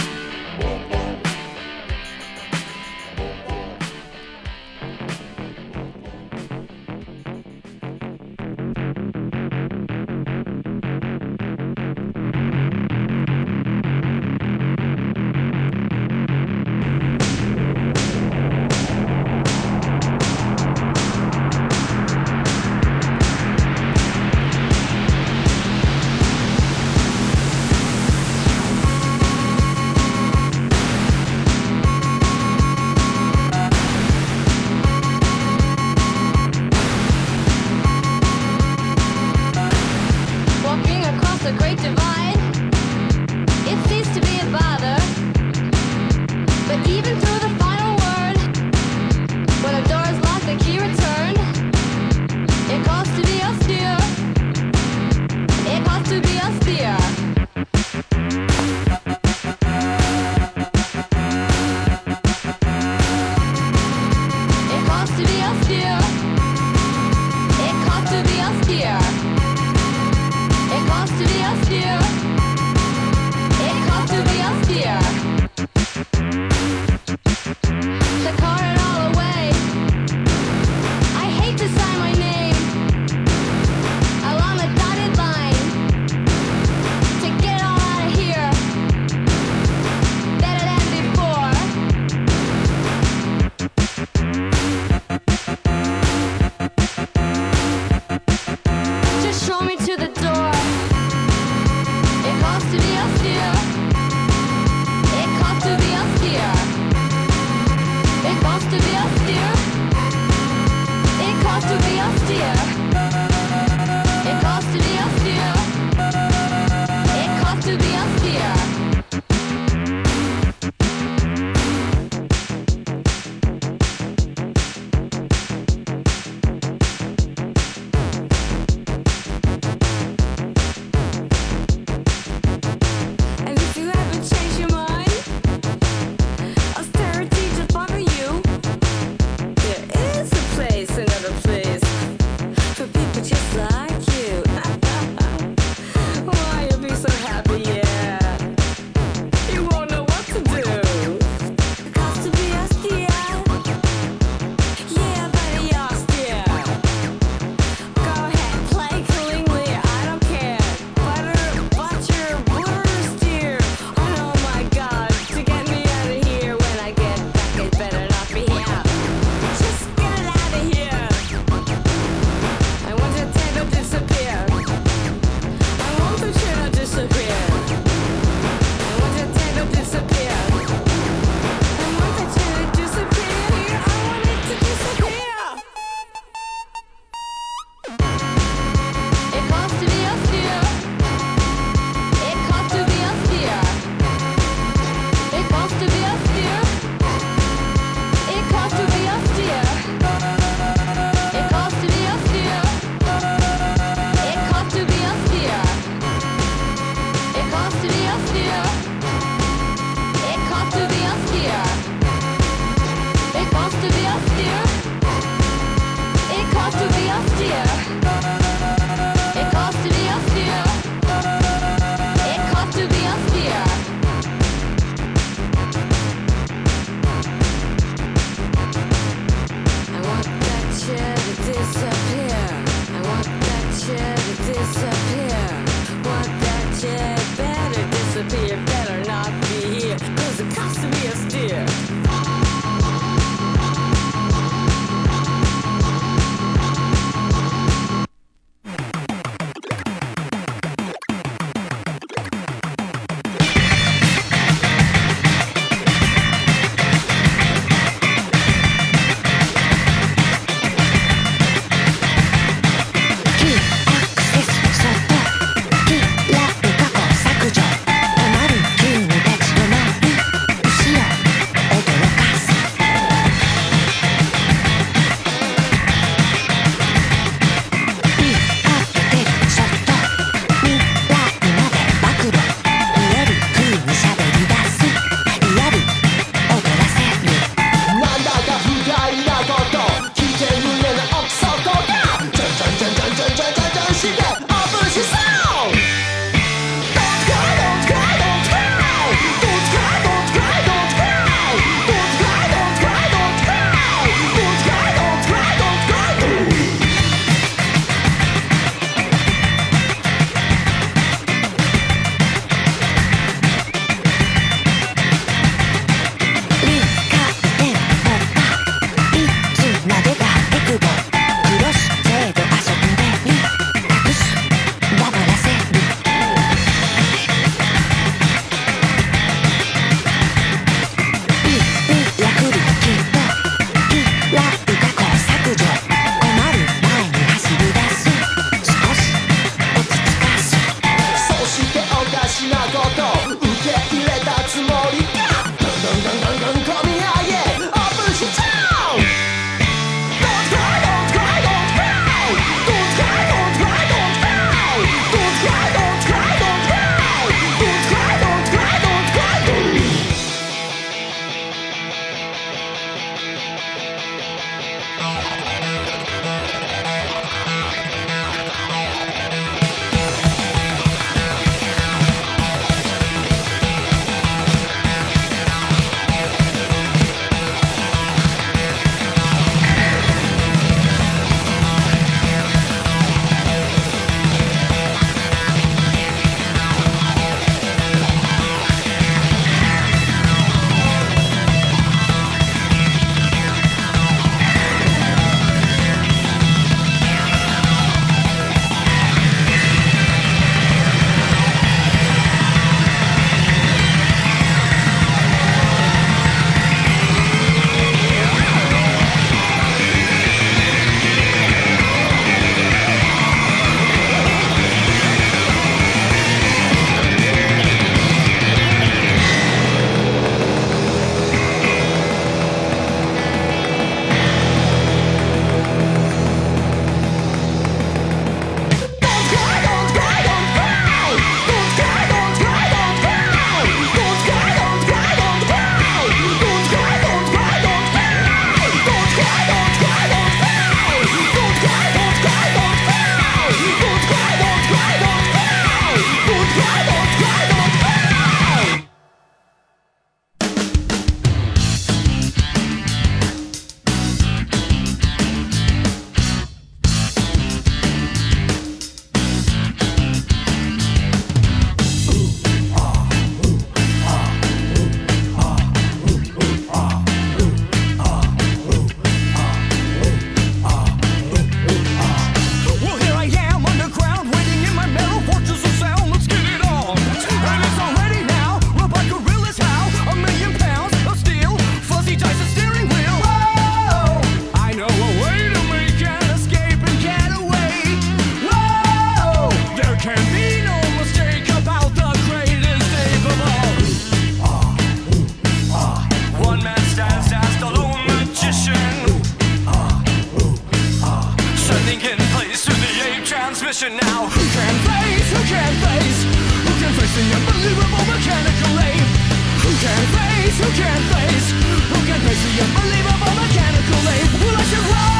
transmission now. Who can face, who can face, who can face the unbelievable mechanical aid? Who can face, who can face, who can face the unbelievable mechanical aid? Well, I said, whoa,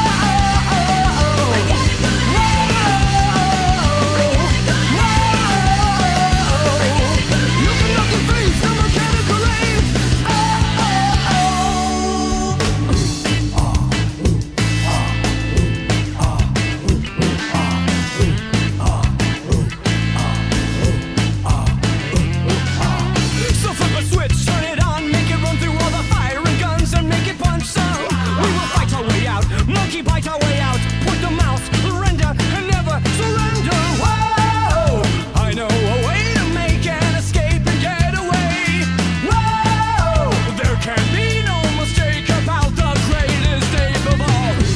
bite our way out, point the mouse, render, and never surrender. Whoa! I know a way to make an escape and get away. Whoa! There can be no mistake about the greatest ape of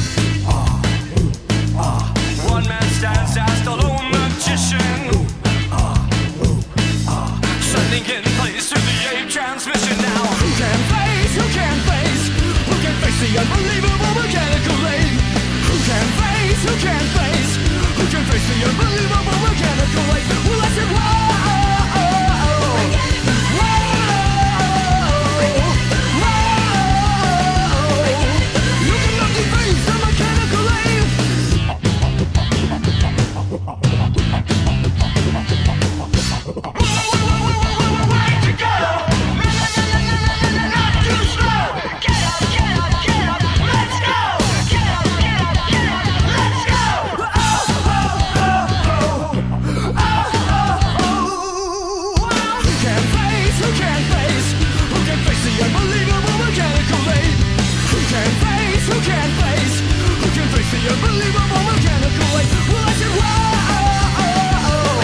all. One man stands as the lone magician, sending in place through the ape transmission now. Who can face, who can face, who can face the unbelievable mechanical aid? Who can face, who can face, who can face the unbelievable mechanical aid? Well, I said, whoa, whoa, you cannot deface the mechanical aid. Where'd you go? Not too slow. Get up, get up, get up. Let's go. Get up, get up, get up. Let's go. Oh, oh, oh, oh. Oh, oh, oh. Who can face, who can face, who can face the unbelievable mechanical aid? Who can face, who can face, who can face the unbelievable mechanical aid? Well, I said, whoa, oh, oh, oh.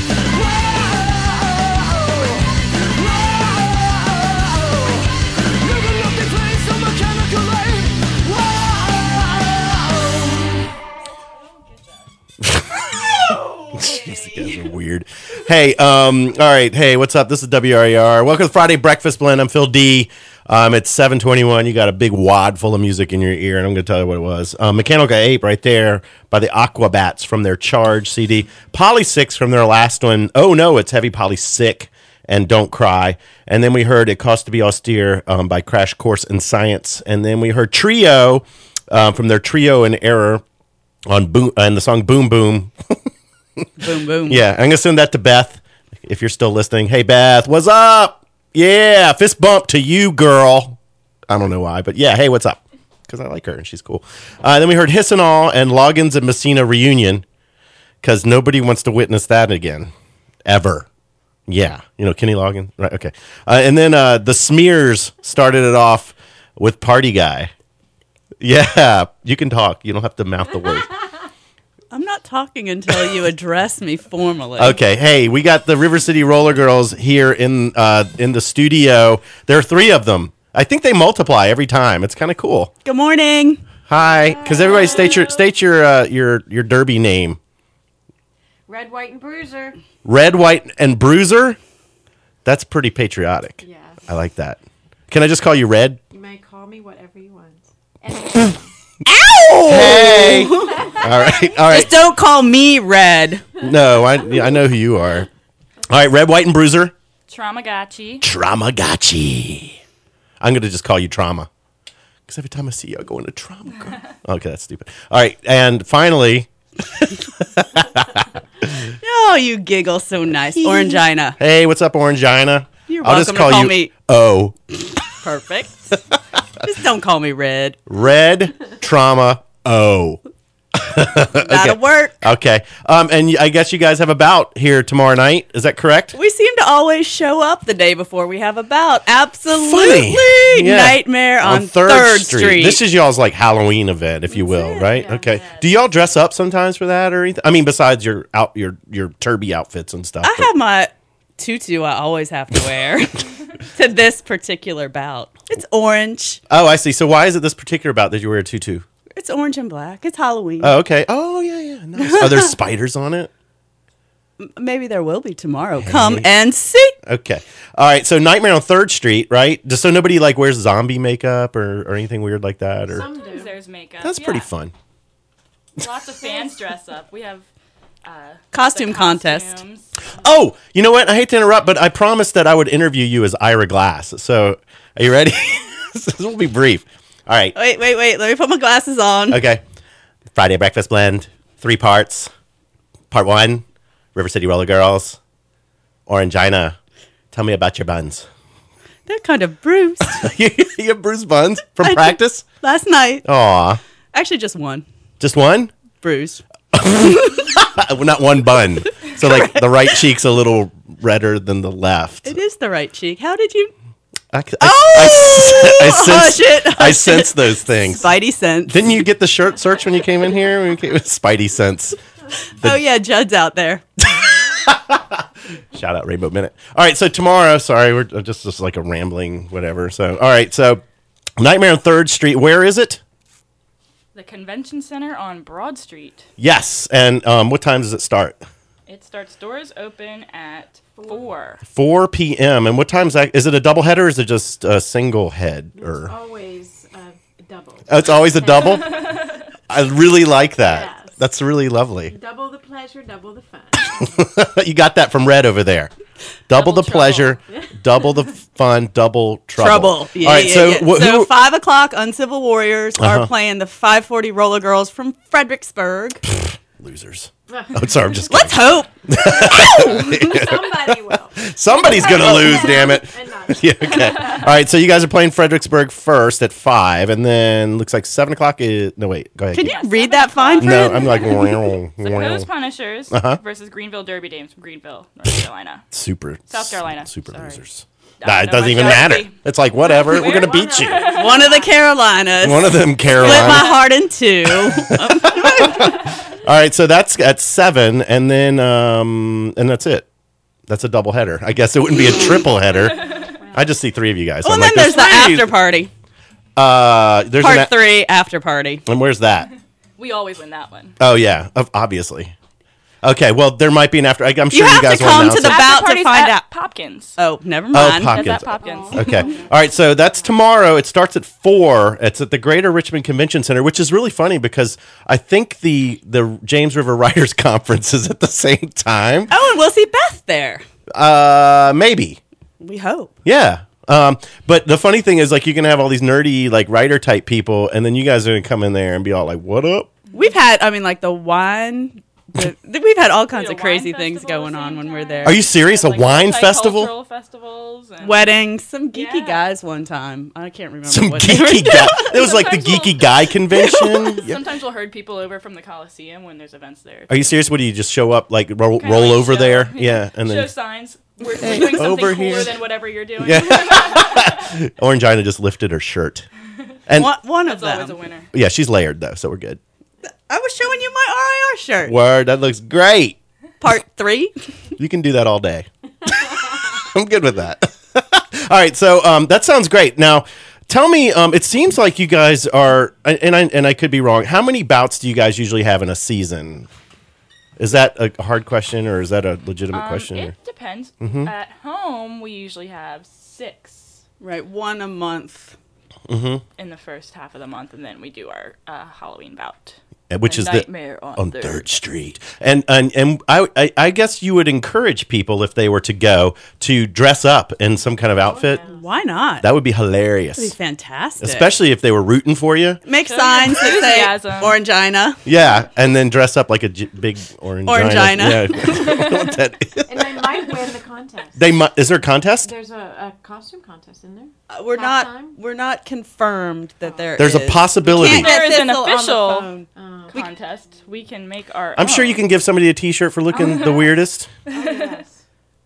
Jeez, you guys are weird. Hey, um, all right. Hey, what's up? This is W R E R. Welcome to Friday Breakfast Blend. I'm Phil D. Um, it's seven twenty-one. You got a big wad full of music in your ear, and I'm going to tell you what it was. Um, Mechanical Ape right there by the Aquabats from their Charge C D. Poly six from their last one. Oh, no, it's Heavy Poly Sick and Don't Cry. And then we heard It Costs to Be Austere um, by Crash Course in Science. And then we heard Trio um, from their Trio in Error on boom, and the song Boom Boom. Boom, boom. Yeah, I'm going to send that to Beth if you're still listening. Hey, Beth, what's up? Yeah, fist bump to you, girl. I don't know why, but yeah, hey, what's up? Because I like her and she's cool. Uh, then we heard Hiss and All and Loggins and Messina Reunion because nobody wants to witness that again, ever. Yeah, you know, Kenny Loggins. Right, okay. Uh, and then uh, the Smears started it off with Party Guy. Yeah, you can talk. You don't have to mouth the words. I'm not talking until you address me formally. Okay, hey, we got the River City Roller Girls here in uh, in the studio. There are three of them. I think they multiply every time. It's kind of cool. Good morning. Hi, because everybody state your state your uh, your your derby name. Red, White, and Bruiser. Red, White, and Bruiser. That's pretty patriotic. Yes. I like that. Can I just call you Red? You may call me whatever you want. And Ow! Hey. All right, all right. Just don't call me Red. No, I I know who you are. All right, Red, White, and Bruiser. Traumagachi. Traumagachi. I'm going to just call you Trauma. Because every time I see you, I go into trauma. Girl. Okay, that's stupid. All right, and finally. Oh, you giggle so nice. Orangina. Hey, what's up, Orangina? You're I'll welcome just call, to call you me. O. Perfect. Just don't call me Red. Red, Trauma, O. That'll Okay. work. Okay. Um, and y- I guess you guys have a bout here tomorrow night. Is that correct? We seem to always show up the day before we have a bout. Absolutely. Funny. Yeah. Nightmare on, third Street. This is y'all's like Halloween event, if you will, right? Okay. Do y'all dress up sometimes for that or anything? I mean, besides your out your your turby outfits and stuff. I but- have my tutu I always have to wear to this particular bout. It's orange. Oh, I see. So why is it this particular bout that you wear a tutu? It's orange and black. It's Halloween. Oh, okay. Oh, yeah, yeah. Nice. Are there spiders on it? M- Maybe there will be tomorrow. Come and see. Okay. All right. So Nightmare on third Street, right? Just so nobody like wears zombie makeup or, or anything weird like that. Or Sometimes there's makeup. that's pretty yeah. fun. Lots of fans dress up. We have uh, Costume the contest. costumes. Oh, you know what? I hate to interrupt, but I promised that I would interview you as Ira Glass. So, are you ready? This will be brief. All right. Wait, wait, wait. Let me put my glasses on. Okay. Friday Breakfast Blend, three parts. Part one, River City Roller Girls, Orangina. Tell me about your buns. They're kind of bruised. you you have bruised buns from I did practice? last night. Aw. Actually, just one. Just one? Bruised. Well, not one bun. So, like, the right cheek's a little redder than the left. It is the right cheek. How did you? I, I, Oh! I, I, Oh, sense, shit. Oh, I shit. sense those things. Spidey sense. Didn't you get the shirt search when you came in here? When you came, Spidey sense. The- Oh, yeah. Judd's out there. Shout out Rainbow Minute. All right, so tomorrow, sorry, we're just, just like a rambling whatever. So, all right, so Nightmare on third Street, where is it? The convention center on Broad Street. Yes, and um, what time does it start? It starts doors open at four. four p.m. And what time is that? Is it a double header or is it just a single head? Or Always uh, double. oh, it's always a double? I really like that. Yes. That's really lovely. Double the pleasure, double the fun. You got that from Red over there. Double, Double the trouble. pleasure, double the fun, double trouble. Trouble. Yeah, All right, yeah, so, yeah. wh- so who? five o'clock, Uncivil Warriors Uh-huh. are playing the five forty Roller Girls from Fredericksburg. Losers. Oh, sorry, I'm just kidding. Let's hope. Somebody will. Somebody's going to lose, damn it. And not Yeah, okay. All right, so you guys are playing Fredericksburg first at five, and then looks like seven o'clock is... No, wait, go ahead. Can you Yeah, read seven that fine print? No, I'm like... The Coast Punishers Uh-huh. versus Greenville Derby Dames from Greenville, North Carolina. Super. South Carolina. Super Sorry. losers. I Nah, don't it know doesn't my even geography. matter. It's like, whatever, we're going to beat you. One of the Carolinas. One of them, Split Carolina. my heart in two. All right, so that's at seven, and then um, and that's it. That's a double header. I guess it wouldn't be a triple header. I just see three of you guys. Well, I'm then like, there's the three. after party. Uh, there's Part an a- three, after party. And where's that? We always win that one. Oh yeah, ob- obviously. Okay, well there might be an after. I- I'm sure You you, have guys to will come announce to the it. bout After to party's find at out. Popkins. Oh, never Oh, mind. Popkins. That's at Popkins. Okay. All right. So that's tomorrow. It starts at four. It's at the Greater Richmond Convention Center, which is really funny because I think the the James River Writers Conference is at the same time. Oh, and we'll see Beth there. Uh, maybe. We hope. Yeah. Um, but the funny thing is, like, you can have all these nerdy, like, writer type people, and then you guys are gonna come in there and be all like, "What up?" We've had, I mean, like the wine. The, we've had all kinds We of had a crazy wine things festival at going the on same when we're time. there. Are you serious? A Like wine festival? multicultural festivals and Weddings, some geeky Yeah. guys one time. I can't remember Some what they were geeky doing. guy. It was like the Sometimes we'll- geeky guy convention. Yeah. Sometimes we'll herd people over from the Coliseum when there's events there. Are you serious? What do you just show up, like roll, Kinda roll like over show- there? Yeah, and show then signs. We're, we're doing something over cooler here. than whatever you're doing. yeah. Orangina just lifted her shirt, and One, one of That's always a them. winner. yeah, she's layered though, so we're good. I was showing you my R I R shirt. Word, that looks great. Part three. You can do that all day. I'm good with that. All right, so um, that sounds great. Now, tell me, um, it seems like you guys are, and I and I could be wrong. How many bouts do you guys usually have in a season? Is that a hard question, or is that a legitimate Um, question? it depends. Mhm. At home, we usually have six Right, one a month. Mm-hmm. in the first half of the month, and then we do our uh, Halloween bout. Which A is Nightmare the on Third. Third. Street, and and and I, I I guess you would encourage people if they were to go to dress up in some kind of outfit. Why not? That would be hilarious, That'd be fantastic. especially if they were rooting for you. Make Show your signs that say enthusiasm. Orangina. Yeah, and then dress up like a j- big orange. Orangina. Yeah. I don't know what that is. And they might win the contest. They mu- is there a contest? There's a, a costume contest in there. Uh, we're not. Halftime? We're not confirmed that there. There's a is. possibility. We can't There get is an Thistle on the official phone. Oh, contest. We can make our. I'm sure you own. can give somebody a T-shirt for looking the weirdest. oh yes.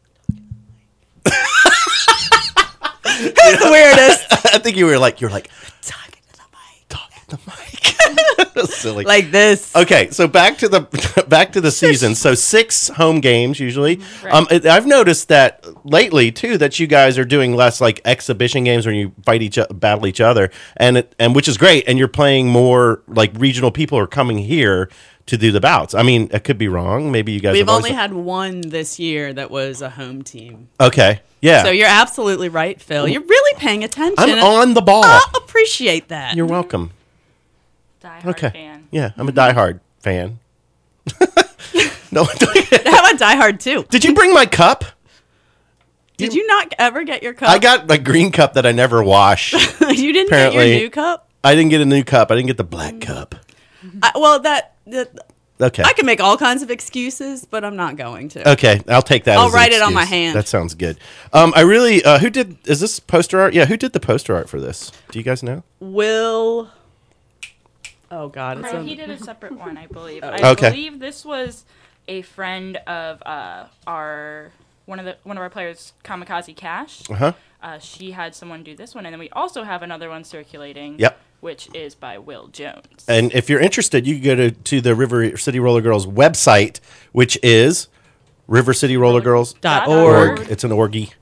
Who's the weirdest? I think you were like you were like talking to the mic, talking to the mic. Silly. Like this. Okay, so back to the back to the season. So six home games usually. Right. Um, it, I've noticed that lately too that you guys are doing less like exhibition games when you fight each o- battle each other, and it, and which is great. And you're playing more like regional people are coming here to do the bouts. I mean, it could be wrong. Maybe you guys. We've have always- only had one this year that was a home team. Okay. Yeah. So you're absolutely right, Phil. You're really paying attention. I'm on the ball. I appreciate that. You're welcome. Die-hard Okay. fan. Yeah, I'm a diehard fan. No. How about Die Hard two? Did you bring my cup? Did you not ever get your cup? I got a green cup that I never wash. You didn't Apparently. get your new cup? I didn't get a new cup. I didn't get the black cup. I, well, that, that Okay. I can make all kinds of excuses, but I'm not going to. Okay, I'll take that. I'll as an write it on my excuse. hand. That sounds good. Um, I really. Uh, who did? Is this poster art? Yeah, who did the poster art for this? Do you guys know? Will. Oh God, it's No, on- he did a separate one, I believe. Oh. I Okay. believe this was a friend of uh, our one of the one of our players, Kamikaze Cash. Uh-huh. Uh, she had someone do this one, and then we also have another one circulating. Yep. Which is by Will Jones. And if you're interested, you can go to, to the River City Roller Girls website, which is river city roller girls Dot org. It's an orgy.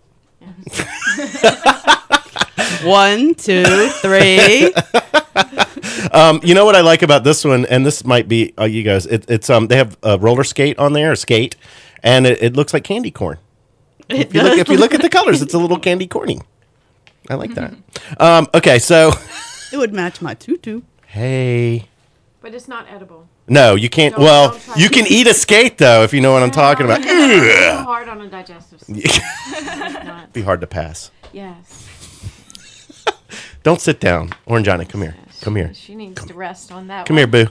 One, two, three. Um, you know what I like about this one, and this might be uh, you guys. It, it's um, they have a roller skate on there, a skate, and it, it looks like candy corn. It If you, look, does if you look at the colors, it's a little candy corny. I like that. Um, okay, so It would match my tutu. hey, But it's not edible. no, you can't. Don't- well, don't try you to- can eat a skate though, if you know what I'm talking about. It's Ugh. hard on a digestive system. Not- Be hard to pass. Yes. Don't sit down, Orange Johnny. Come here. Come here. She needs to rest on that Come one. here, boo.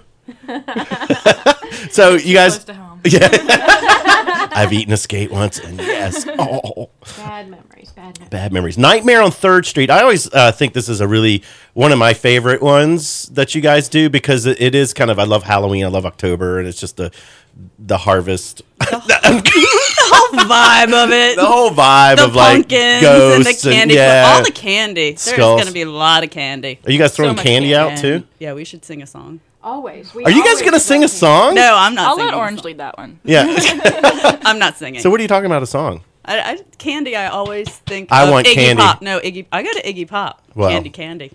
So you guys, Close to home. yeah, I've eaten a skate once, and yes, oh, Bad memories. Bad memories. bad memories. Nightmare on Third Street. I always uh, think this is a really one of my favorite ones that you guys do because it, it is kind of. I love Halloween. I love October, and it's just the the harvest, The whole vibe of it. the whole vibe The of like pumpkins ghosts and the candy. yeah. All the candy. There's Skulls. going to be a lot of candy. Are you guys throwing much candy out too? Yeah, we should sing a song. Always. We Are you guys always gonna sing a love song? No, I'm not I'll singing. let a Orange song. lead that one. Yeah. I'm not singing. So what are you talking about? A song? I, I, candy, I always think I of want Iggy candy. Pop. No, Iggy. I got to Iggy Pop. Well. Candy, candy.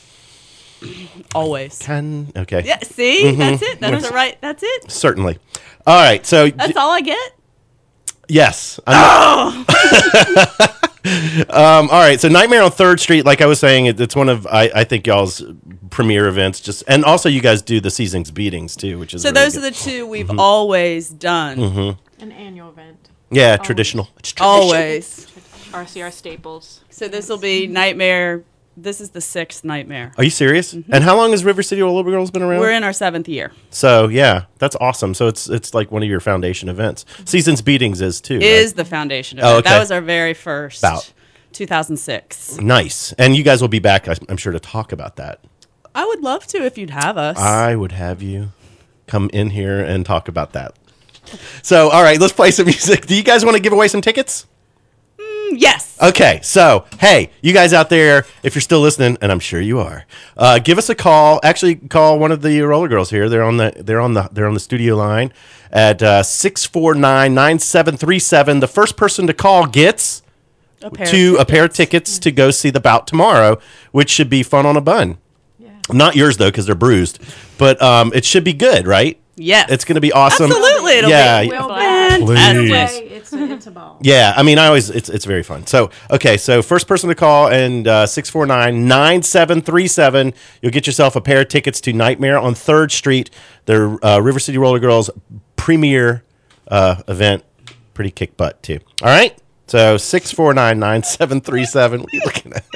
Always. Can okay. Yeah, see? Mhm. That's it. That's Yes. the right. That's it. Certainly. All right. So That's all I get. yes. I'm not- um, all right. So Nightmare on Third Street, like I was saying, it, it's one of I, I think y'all's premier events. Just and also you guys do the season's beatings too, which is So really those good. are the two we've Mhm. always done. Mhm. An annual event. Yeah, Always. traditional. It's tradition. Always. R C R staples. So this will be Nightmare. This is the sixth Nightmare. Are you serious? And how long has River City Roller Girls been around? We're in our seventh year. So yeah, that's awesome. So it's it's like one of your foundation events. Season's beatings is too. Is right? the foundation. Oh, Event. okay. That was our very first. Bout. two thousand six. Nice. And you guys will be back, I- I'm sure, to talk about that. I would love to if you'd have us. I would have you come in here and talk about that. So, all right, let's play some music. Do you guys want to give away some tickets? Mm, yes. Okay, so hey, you guys out there, if you're still listening, and I'm sure you are, uh, give us a call. Actually, call one of the roller girls here. They're on the they're on the they're on the studio line at uh, six four nine nine seven three seven. The first person to call gets A pair two of a pair of tickets to go see the bout tomorrow, which should be fun on a bun. Not yours though, because they're bruised, but um, it should be good, right? Yes. It's going to be awesome. Absolutely, it'll yeah, be Will fantastic. Please. It's a, it's a ball. Yeah, I mean, I always it's it's very fun. So okay, so first person to call and uh, six four nine nine seven three seven, you'll get yourself a pair of tickets to Nightmare on Third Street, their uh, River City Roller Girls premiere uh, event. Pretty kick butt too. All right, so six four nine nine seven three seven. What are you looking at?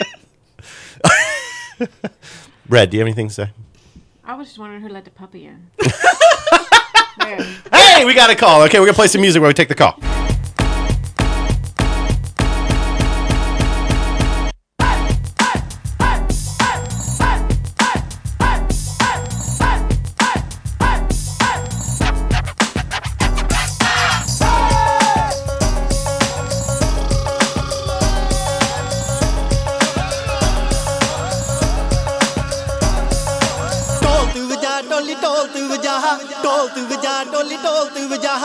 Red, do you have anything to say? I was just wondering who let the puppy in. Hey, we got a call. Okay, we're gonna play some music while we take the call. ਢੋਲ ਤੂੰ ਵਜਾ ਢੋਲੀ ਢੋਲ ਤੂੰ ਵਜਾ ਢੋਲ ਤੂੰ ਵਜਾ ਢੋਲੀ ਢੋਲ ਤੂੰ ਵਜਾ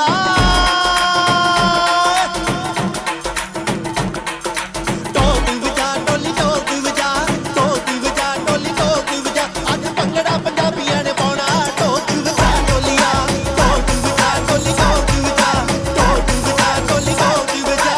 ਢੋਲ ਤੂੰ ਵਜਾ ਢੋਲੀ ਢੋਲ ਤੂੰ ਵਜਾ ਢੋਲ ਤੂੰ ਵਜਾ ਢੋਲੀ ਢੋਲ ਤੂੰ ਵਜਾ ਅੱਜ ਭੰਗੜਾ ਪੰਜਾਬੀਆਂ ਨੇ ਪਾਉਣਾ ਢੋਲ ਤੂੰ ਵਜਾ ਢੋਲੀਆ ਢੋਲ ਤੂੰ ਵਜਾ ਢੋਲੀ ਢੋਲ ਤੂੰ ਵਜਾ ਢੋਲ ਤੂੰ ਵਜਾ ਢੋਲੀ ਢੋਲ ਤੂੰ ਵਜਾ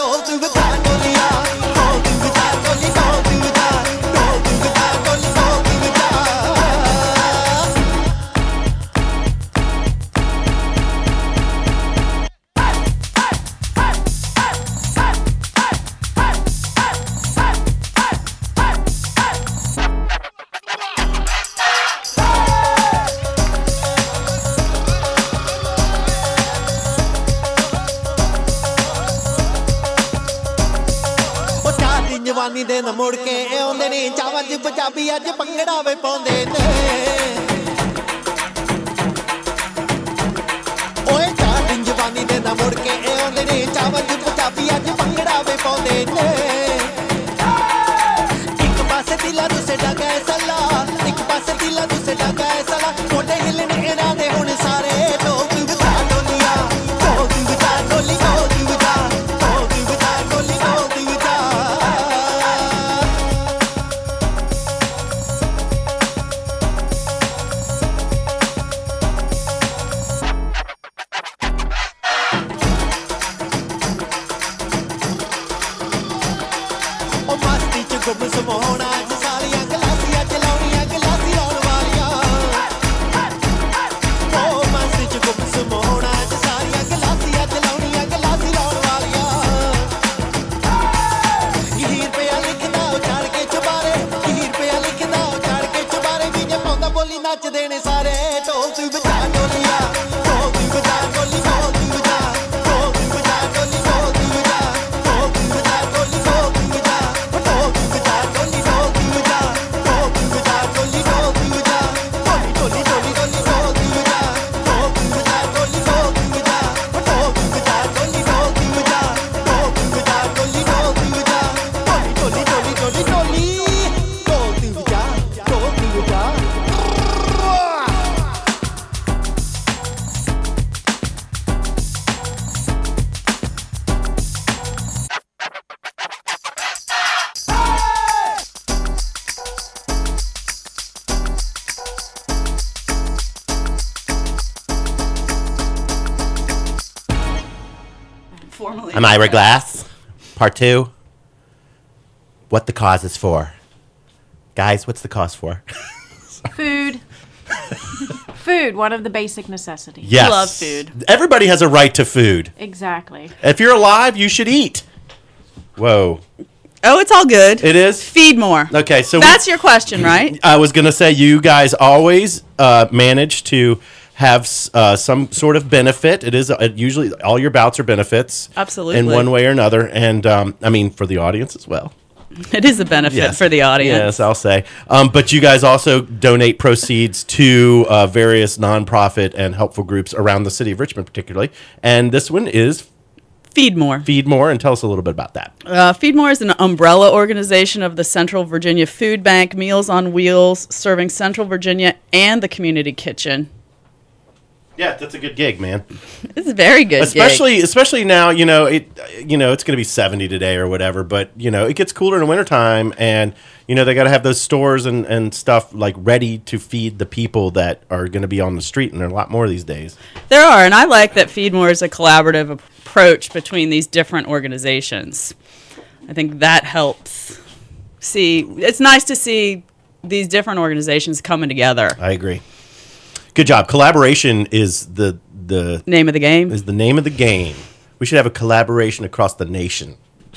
ਢੋਲ ਤੂੰ ਵਜਾ ਢੋਲੀਆ ਢੋਲ ਤੂੰ ਵਜਾ ਢੋਲੀ ਢੋਲ ਤੂੰ ਵਜਾ ਢੋਲ ਤੂੰ ਵਜਾ ਢੋਲੀ ਢੋਲ ਤੂੰ ਵਜਾ ਜਵਾਨੀ ਦੇ ਨਾ ਮੁੜ ਕੇ ਆਉਂਦੇ ਨੇ ਚਾਵਾਂ ਚ ਪੰਜਾਬੀ ਅੱਜ ਭੰਗੜਾ ਵੇ ਪਾਉਂਦੇ ਨੇ ਓਏ ਚਾਟੀ ਜਵਾਨੀ ਦੇ ਨਾ ਮੁੜ ਕੇ ਆਉਂਦੇ ਨੇ ਚਾਵਾਂ ਚ ਪੰਜਾਬੀ ਅੱਜ ਭੰਗੜਾ ਵੇ ਪਾਉਂਦੇ ਨੇ ਇੱਕ ਪਾਸੇ ਦਿਲਾਂ ਦੂਸਰੇ ਡਾਂਗਾ ਸਲਾ ਇੱਕ ਪਾਸੇ ਦਿਲਾਂ ਦੂਸਰੇ ਡਾਂਗਾ ਸਲਾ ਮੋਢੇ ਹਿੱਲਣੇ ਇਹਨਾਂ ਦੇ ਹੁਣ ਸਾਰੇ ਢੋਲ ਤੂੰ ਵਜਾ ਢੋਲੀਆ ਢੋਲ ਤੂੰ ਵਜਾ ਢੋਲੀ ਢੋਲ ਤੂੰ ਵਜਾ ਢੋਲ ਤੂੰ ਵਜਾ ਢੋਲੀ ਢੋਲ ਤੂੰ ਵਜਾ ਗੁੰਮ ਸਮੋਣਾ ਅੱਜ ਸਾਰੀਆਂ ਗਲਾਸੀਆਂ ਚਲਾਉਣੀਆਂ ਗਲਾਸੀ ਲਾਉਣ ਵਾਲੀਆਂ ਓ ਮਸਤੀ ਚ ਗੁੰਮ ਸਮੋਣਾ ਅੱਜ ਸਾਰੀਆਂ ਗਲਾਸੀਆਂ ਚਲਾਉਣੀਆਂ ਗਲਾਸੀ ਲਾਉਣ ਵਾਲੀਆਂ ਵੀਹ ਰੁਪਇਆ ਲਿਖਦਾ ਉਹ ਚੜ ਕੇ ਚੁਬਾਰੇ ਵੀਹ ਰੁਪਇਆ ਲਿਖਦਾ ਉਹ ਚੜ ਕੇ ਚੁਬਾਰੇ ਵੀ ਜੇ ਪਾਉਂਦਾ ਬੋਲੀ ਨੱਚਦੇ ਨੇ ਸਾਰੇ ਢੋਲ ਤੂੰ ਵਜਾ ਢੋਲੀਆ ਢੋਲ ਤੂੰ ਵਜਾ ਢੋਲੀ ਢੋਲ ਤੂੰ ਵਜਾ ਢੋਲ ਤੂੰ ਵਜਾ ਢੋਲੀ ਢੋਲ ਤੂੰ ਵਜਾ ਢੋਲ ਤੂੰ ਵਜਾ ਢੋਲੀ ਢੋਲ ਤੂੰ ਵਜਾ ਢੋਲ ਤੂੰ ਵਜਾ ਢੋਲੀ ਢੋਲ ਤੂੰ ਵਜਾ ਢੋਲ ਤੂੰ ਵਜਾ ਢੋਲੀ ਢੋਲ ਤੂੰ ਵਜਾ ਢੋਲੀ ਢੋਲੀ ਢੋਲੀ ਢੋਲੀ ਢੋਲ ਤੂੰ ਵਜਾ ਢੋਲ ਤੂੰ ਵਜਾ ਢੋਲੀ ਢੋਲ ਤੂੰ ਵਜਾ ਢੋਲ ਤੂੰ ਵਜਾ ਢੋਲੀ ਢੋਲ ਤੂੰ ਵਜਾ ਢੋਲ ਤੂੰ ਵਜਾ ਢੋਲੀ ਢੋਲ ਤੂੰ ਵਜਾ ਢੋਲੀ ਢੋਲੀ ਢੋਲੀ ਢੋਲੀ ਢੋਲੀ ਢੋਲ ਤੂੰ ਵਜਾ ਢੋਲ ਤੂੰ ਵਜਾ Formally. I'm Ira Glass. Part two. What the cause is for. Guys, what's the cause for? Food. Food, one of the basic necessities. Yes. Love food. Everybody has a right to food. Exactly. If you're alive, you should eat. Whoa. Oh, it's all good. It is? Feed more. Okay, so we- That's your question, right? I was going to say you guys always uh, manage to have uh, some sort of benefit. It is uh, usually all your bouts are benefits. Absolutely. In one way or another. And um, I mean, for the audience as well. It is a benefit Yes. for the audience. Yes, I'll say. Um, but you guys also donate proceeds to uh, various nonprofit and helpful groups around the city of Richmond, particularly. And this one is Feed More. Feed More, and tell us a little bit about that. Uh, Feed More is an umbrella organization of the Central Virginia Food Bank, Meals on Wheels, serving Central Virginia and the community kitchen. Yeah, that's a good gig, man. It's a very good especially, gig. Especially now, you know, it, you know, it's going to be seventy today or whatever, but, you know, it gets cooler in the wintertime, and, you know, they got to have those stores and, and stuff, like, ready to feed the people that are going to be on the street, and there are a lot more these days. There are, and I like that Feed More is a collaborative approach between these different organizations. I think that helps see, it's nice to see these different organizations coming together. I agree. Good job. Collaboration is the the name of the game. Is the name of the game. We should have a collaboration across the nation.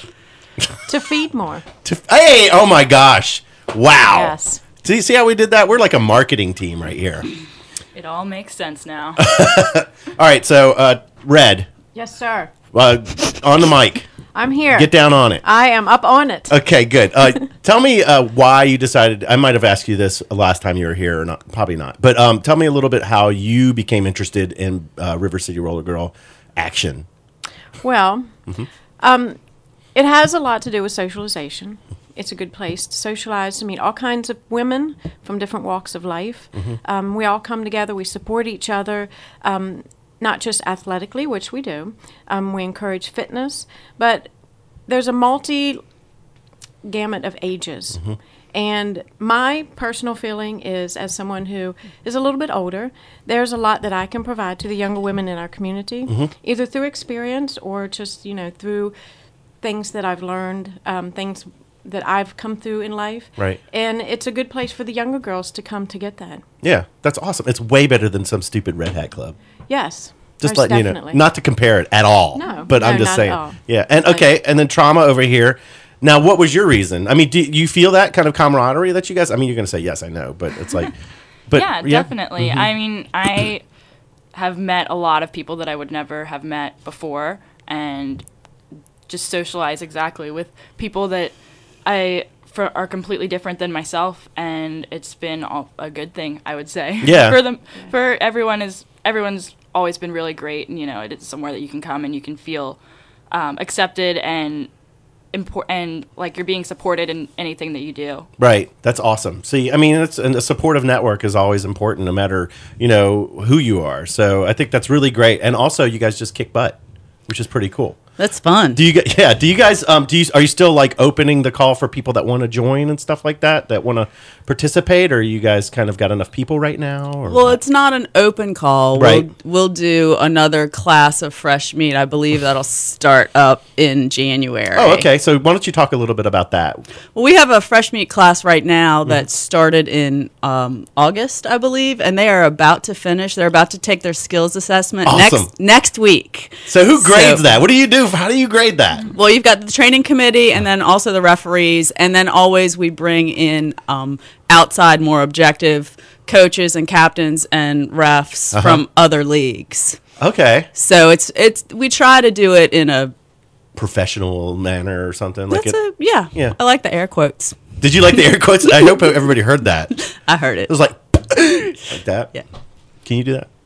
To feed more. To, hey, oh my gosh. Wow. Yes. See, see how we did that? We're like a marketing team right here. It all makes sense now. All right, so uh, Red, Yes, sir. uh, on the mic. I'm here. Get down on it. I am up on it. Okay, good. Uh, tell me uh, why you decided. I might have asked you this last time you were here, or not. Probably not. But um, tell me a little bit how you became interested in uh, River City Roller Girl action. Well, Mhm. um, it has a lot to do with socialization. It's a good place to socialize, to meet all kinds of women from different walks of life. Mhm. Um, we all come together. We support each other. Um, not just athletically, which we do. Um, we encourage fitness, but there's a multi gamut of ages. Mhm. And my personal feeling is, as someone who is a little bit older, there's a lot that I can provide to the younger women in our community, Mhm. either through experience or just, you know, through things that I've learned, um, things that I've come through in life. Right. And it's a good place for the younger girls to come to get that. Yeah, that's awesome. It's way better than some stupid Red Hat Club. Yes. Just most letting you definitely. know, not to compare it at all. No, but no, I'm just not at saying. all. Yeah, and okay, and then Trauma over here. Now, what was your reason? I mean, do you feel that kind of camaraderie that you guys? I mean, you're going to say yes, I know, but it's like, but yeah, definitely. Mhm. I mean, I have met a lot of people that I would never have met before, and just socialize exactly with people that I for, are completely different than myself, and it's been all, a good thing, I would say. Yeah. for them, for everyone is everyone's always been really great, and you know, it's somewhere that you can come and you can feel um, accepted and. Import- and like you're being supported in anything that you do. Right. That's awesome. See, I mean, it's and a supportive network is always important, no matter you know who you are. So I think that's really great. And also, you guys just kick butt, which is pretty cool. That's fun. Do you get? Yeah. Do you guys? Um. Do you? Are you still like opening the call for people that want to join and stuff like that? That want to participate, or you guys kind of got enough people right now? Or Well, it's not an open call. Right. We'll, we'll do another class of fresh meat. I believe that'll start up in January. Oh, okay. So why don't you talk a little bit about that? Well, we have a fresh meat class right now that started in um, August, I believe, and they are about to finish. They're about to take their skills assessment Awesome. next next week. So who grades So- that? What do you do? How do you grade that? Well, you've got the training committee and then also the referees, and then always we bring in um, outside, more objective coaches and captains and refs Uh-huh. from other leagues. Okay. So it's it's we try to do it in a Professional manner or something like that's it. a yeah Yeah. I like the air quotes. Did you like the air quotes? I hope everybody heard that. It I heard it. was like like that. Yeah. Can you do that?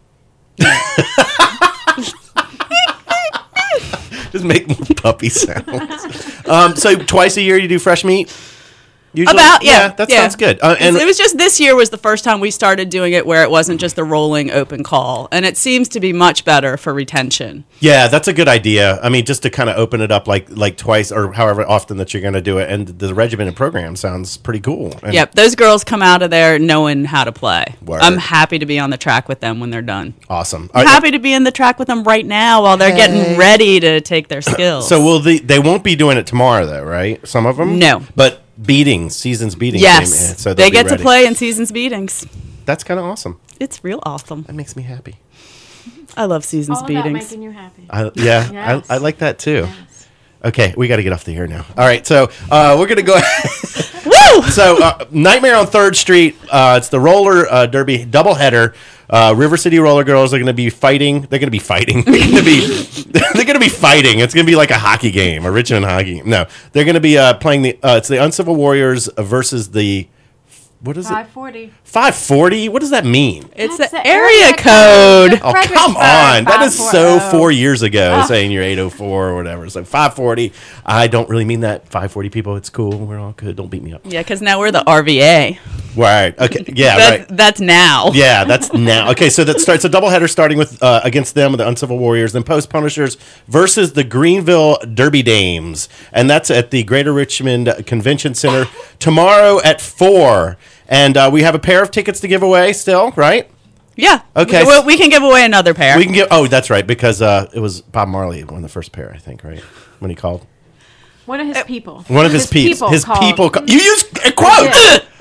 Just make more puppy sounds. Um, so twice a year you do fresh meat? Usually? About yeah, that yeah. sounds good. Uh, and it was just this year was the first time we started doing it where it wasn't just a rolling open call, and it seems to be much better for retention. yeah, that's a good idea. I mean, just to kind of open it up like like twice or however often that you're going to do it, and the regimented program sounds pretty cool. And Yep, those girls come out of there knowing how to play. Word. I'm happy to be on the track with them when they're done. Awesome. I'm All right, happy to be in the track with them right now while they're Hey. getting ready to take their skills. So will the they won't be doing it tomorrow though, right? Some of them? No. But beatings, seasons beatings. yes, they- so they they'll be get to ready. play in seasons beatings. That's kind of awesome. It's real awesome. That makes me happy. I love seasons All about beatings. making you happy. I, yeah, Yes. I, I like that too. Okay, we got to get off the air now. All right, so uh, we're gonna go. Woo! So uh, Nightmare on Third Street. Uh, it's the roller uh, derby doubleheader. Uh, River City Roller Girls are going to be fighting. They're going to be fighting. They're going to be. They're going to be fighting. It's going to be like a hockey game, a Richmond hockey game. No, they're going to be uh, playing the. Uh, it's the Uncivil Warriors versus the. What is it? five forty. five forty. What does that mean? It's That's the the area area code. code. Oh, Fredericksburg, come on. That is so five forty. four years ago Ah. saying you're eight oh four or whatever. So five forty. I don't really mean that. five forty people. It's cool. We're all good. Don't beat me up. Yeah, because now we're the R V A. Right. Okay. Yeah, That- right. That's now. Yeah, that's now. Okay, so that starts a doubleheader starting with uh, against them, the Uncivil Warriors, then Post Punishers versus the Greenville Derby Dames. And that's at the Greater Richmond Convention Center tomorrow at four. And uh, we have a pair of tickets to give away still, right? Yeah. Okay. We, we can give away another pair. We can give. Oh, that's right, because uh, it was Bob Marley won the first pair, I think, right? When he called. One of his people. One of his, peeps. His called. people. ca- you use a quote.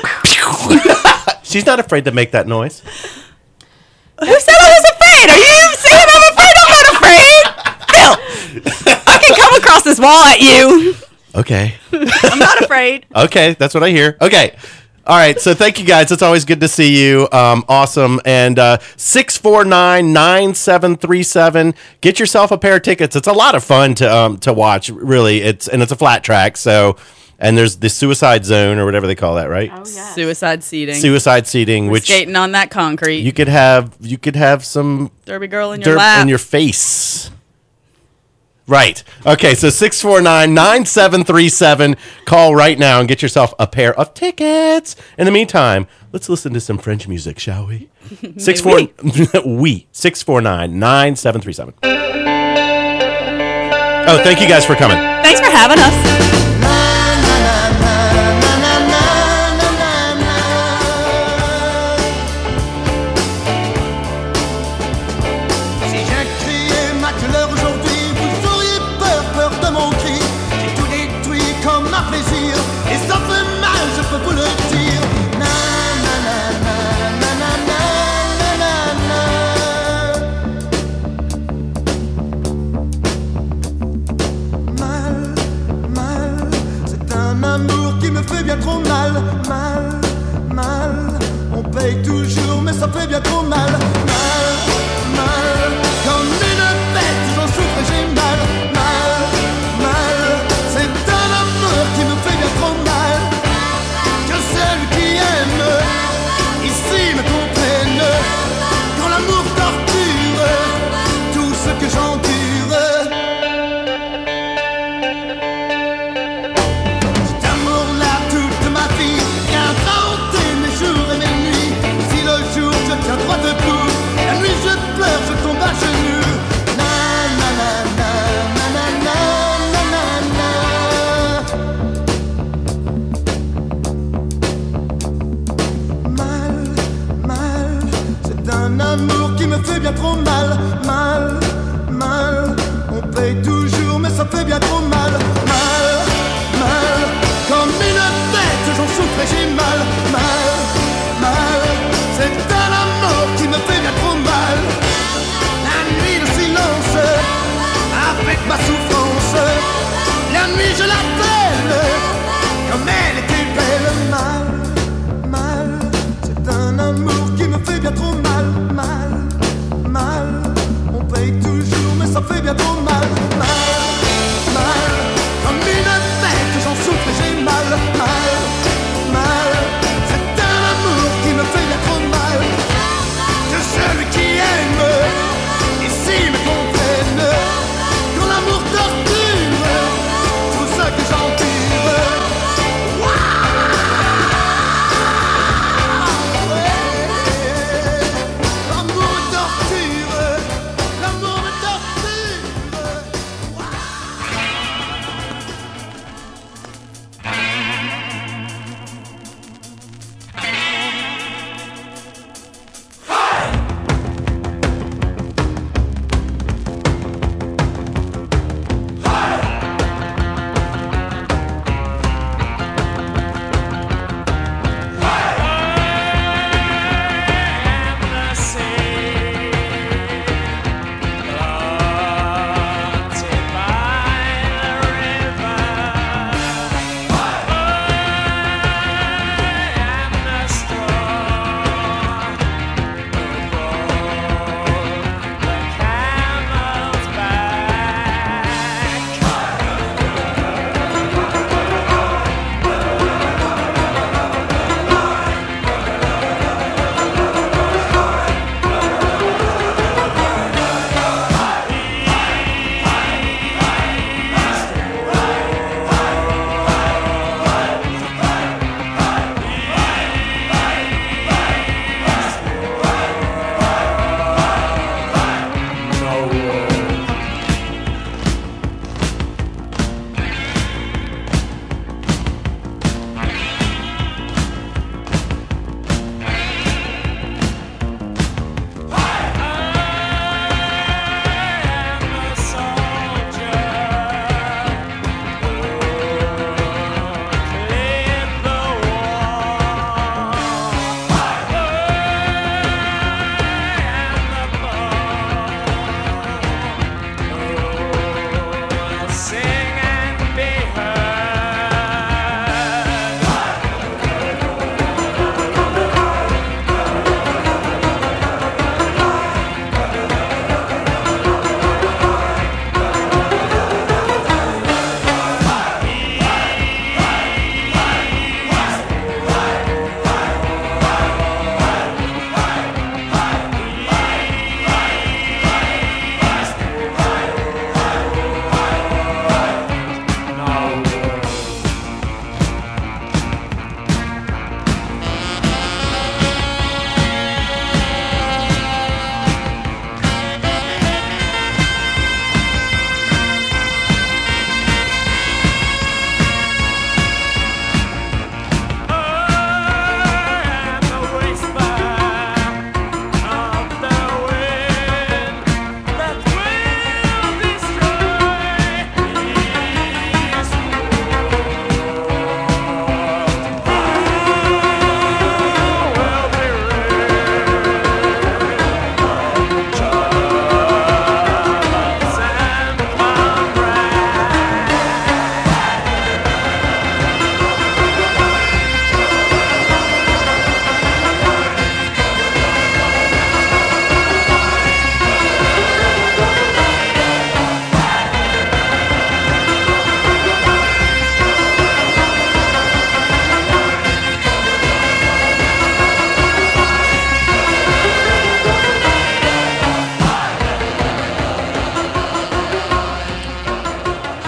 She's not afraid to make that noise. Who said I was afraid? Are you saying I'm afraid? I'm not afraid. Bill, I can come across this wall at you. Okay. I'm not afraid. Okay, that's what I hear. Okay. All right, so thank you guys. It's always good to see you. Um, awesome. And uh, six four nine, nine seven three seven. Get yourself a pair of tickets. It's a lot of fun to um, to watch, really. It's And it's a flat track, so... And there's the suicide zone or whatever they call that, right? Oh, yeah. Suicide seating. Suicide seating, We're which skating on that concrete. you could have you could have some Derby girl in your dirt lap. in your face. Right. Okay, so six four nine, nine seven three seven. Call right now and get yourself a pair of tickets. In the meantime, let's listen to some French music, shall we? Six four we six four nine, nine seven three seven. Oh, thank you guys for coming. Thanks for having us. Si j'ai crié ma couleur aujourd'hui, vous auriez peur, peur de mon cri. J'ai amour qui me fait bien trop mal, mal, mal. On paye toujours, mais ça fait bien trop mal, mal, mal. Comme une bête, j'en souffre et j'ai mal, mal, mal. C'est un amour qui me fait bien trop mal. Que celle qui aime ici me comprenne. Quand l'amour torture tout ce que j'endure. Cet amour-là, toute ma vie, vient hanter mes jours et mes nuits. Si le jour je tiens droit debout, la nuit je pleure, je tombe à genoux. Na na na na na na na na na. Mal, mal, c'est un amour qui me fait bien trop mal, mal, mal. On paye toujours, mais ça fait bien trop mal, mal, mal. Comme une bête, j'en souffre et j'ai mal, mal, mal. C'est un amour qui me fait bien trop mal. La nuit, le silence, avec ma souffrance. La nuit, je l'appelle, comme elle était belle, mal, mal. C'est un amour qui me fait bien trop mal, mal, mal.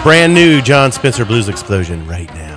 brand new John Spencer Blues Explosion right now.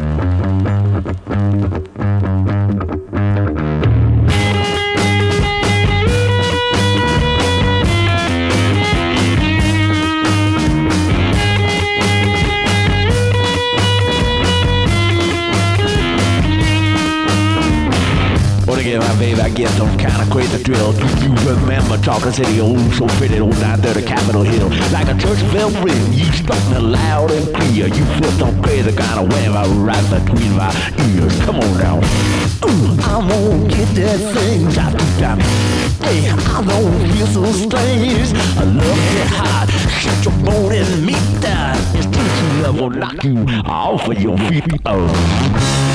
Wanna get my baby, I guess don't kinda quit the drill. Do you remember talking city, oh so pretty, old nine thirty Capitol Hill? Like a church bell ring, you struck me loud and clear. You flipped on crazy kind of wave right between my ears. Come on now. Ooh, I'm gonna get that thing dropped down. Hey, I don't feel so strange. I love it hot, shut your bone and meat down. It's too love will knock you off of your feet. Oh.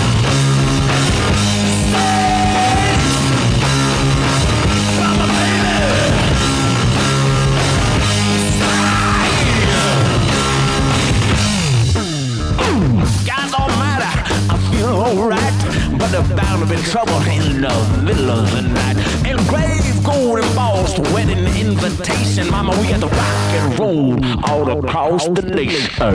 Alright, but they're bound to be trouble in the middle of the night. Engraved gold embossed wedding invitation. Mama, we got to rock and roll all across the nation.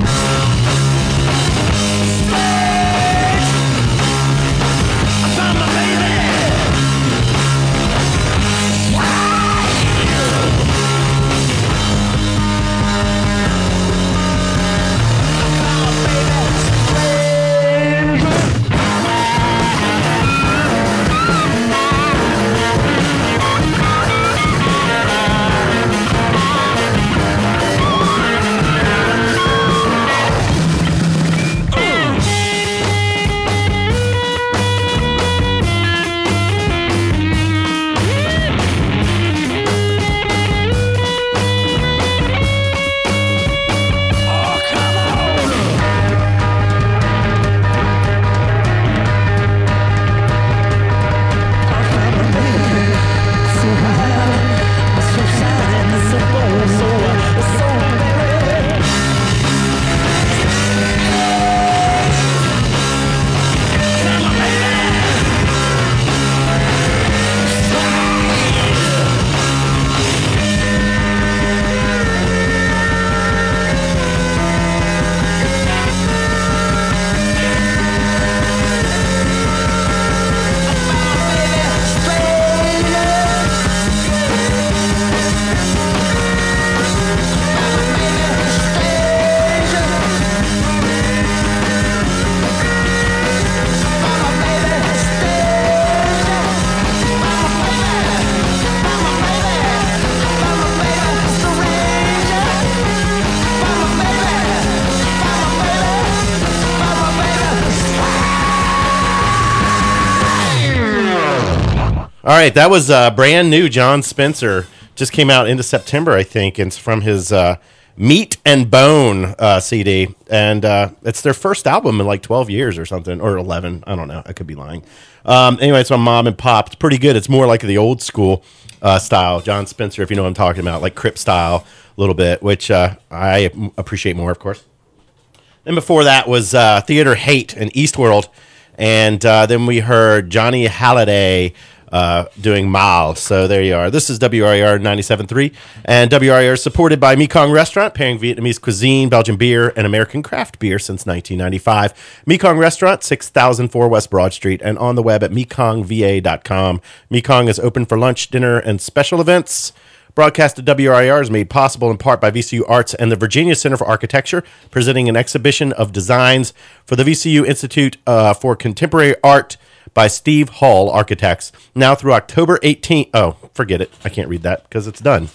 All right, that was uh, brand new John Spencer. Just came out into September, I think, and it's from his uh, Meat and Bone uh, C D. And uh, it's their first album in like twelve years or something, or eleven. I don't know. I could be lying. Um, anyway, it's on Mom and Pop. It's pretty good. It's more like the old school uh, style. John Spencer, if you know what I'm talking about, like Crip style a little bit, which uh, I appreciate more, of course. Then before that was uh, Theater Hate and Eastworld. And uh, then we heard Johnny Halliday uh, doing Mal. So there you are. This is W R I R ninety-seven point three. And W R I R is supported by Mekong Restaurant, pairing Vietnamese cuisine, Belgian beer, and American craft beer since nineteen ninety-five. Mekong Restaurant, six thousand four West Broad Street, and on the web at mekong v a dot com. Mekong is open for lunch, dinner, and special events. Broadcast at W R I R is made possible in part by V C U Arts and the Virginia Center for Architecture, presenting an exhibition of designs for the V C U Institute uh, for Contemporary Art by Steve Hall Architects. Now through October eighteenth. Oh, forget it. I can't read that because it's done.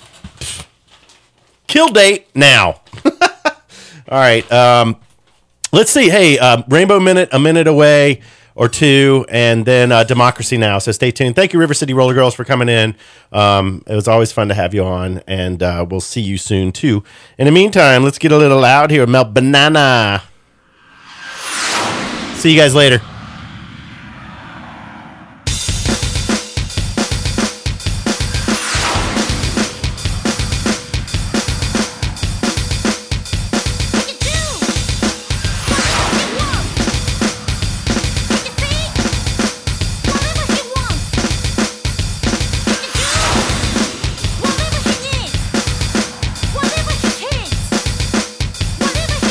Kill date now. All right. Um, let's see. Hey, uh, Rainbow Minute, a minute away or two, and then uh, Democracy Now! So stay tuned. Thank you, River City Roller Girls, for coming in. Um, it was always fun to have you on, and uh, we'll see you soon, too. In the meantime, let's get a little loud here with Melt Banana. See you guys later. Whatever he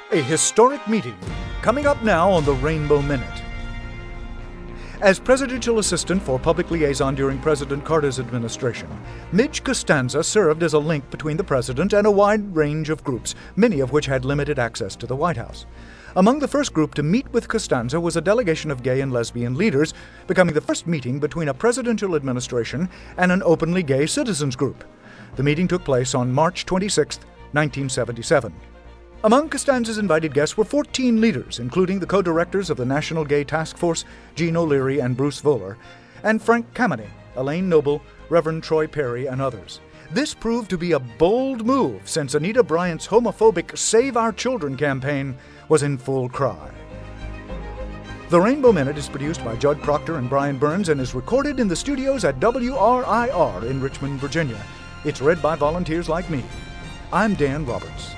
A historic meeting coming up now on the Rainbow Minute. As presidential assistant for public liaison during President Carter's administration, Midge Costanza served as a link between the president and a wide range of groups, many of which had limited access to the White House. Among the first group to meet with Costanza was a delegation of gay and lesbian leaders, becoming the first meeting between a presidential administration and an openly gay citizens group. The meeting took place on March twenty-sixth, nineteen seventy-seven. Among Costanza's invited guests were fourteen leaders, including the co-directors of the National Gay Task Force, Gene O'Leary and Bruce Voller, and Frank Kameny, Elaine Noble, Reverend Troy Perry, and others. This proved to be a bold move since Anita Bryant's homophobic Save Our Children campaign was in full cry. The Rainbow Minute is produced by Judd Proctor and Brian Burns and is recorded in the studios at W R I R in Richmond, Virginia. It's read by volunteers like me. I'm Dan Roberts.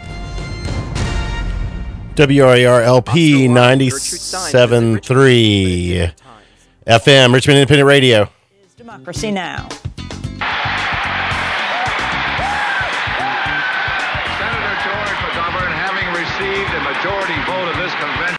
W R I R L P ninety-seven point three F M, Richmond Independent Radio. Democracy Now! Senator George McGovern, having received a majority vote of this convention.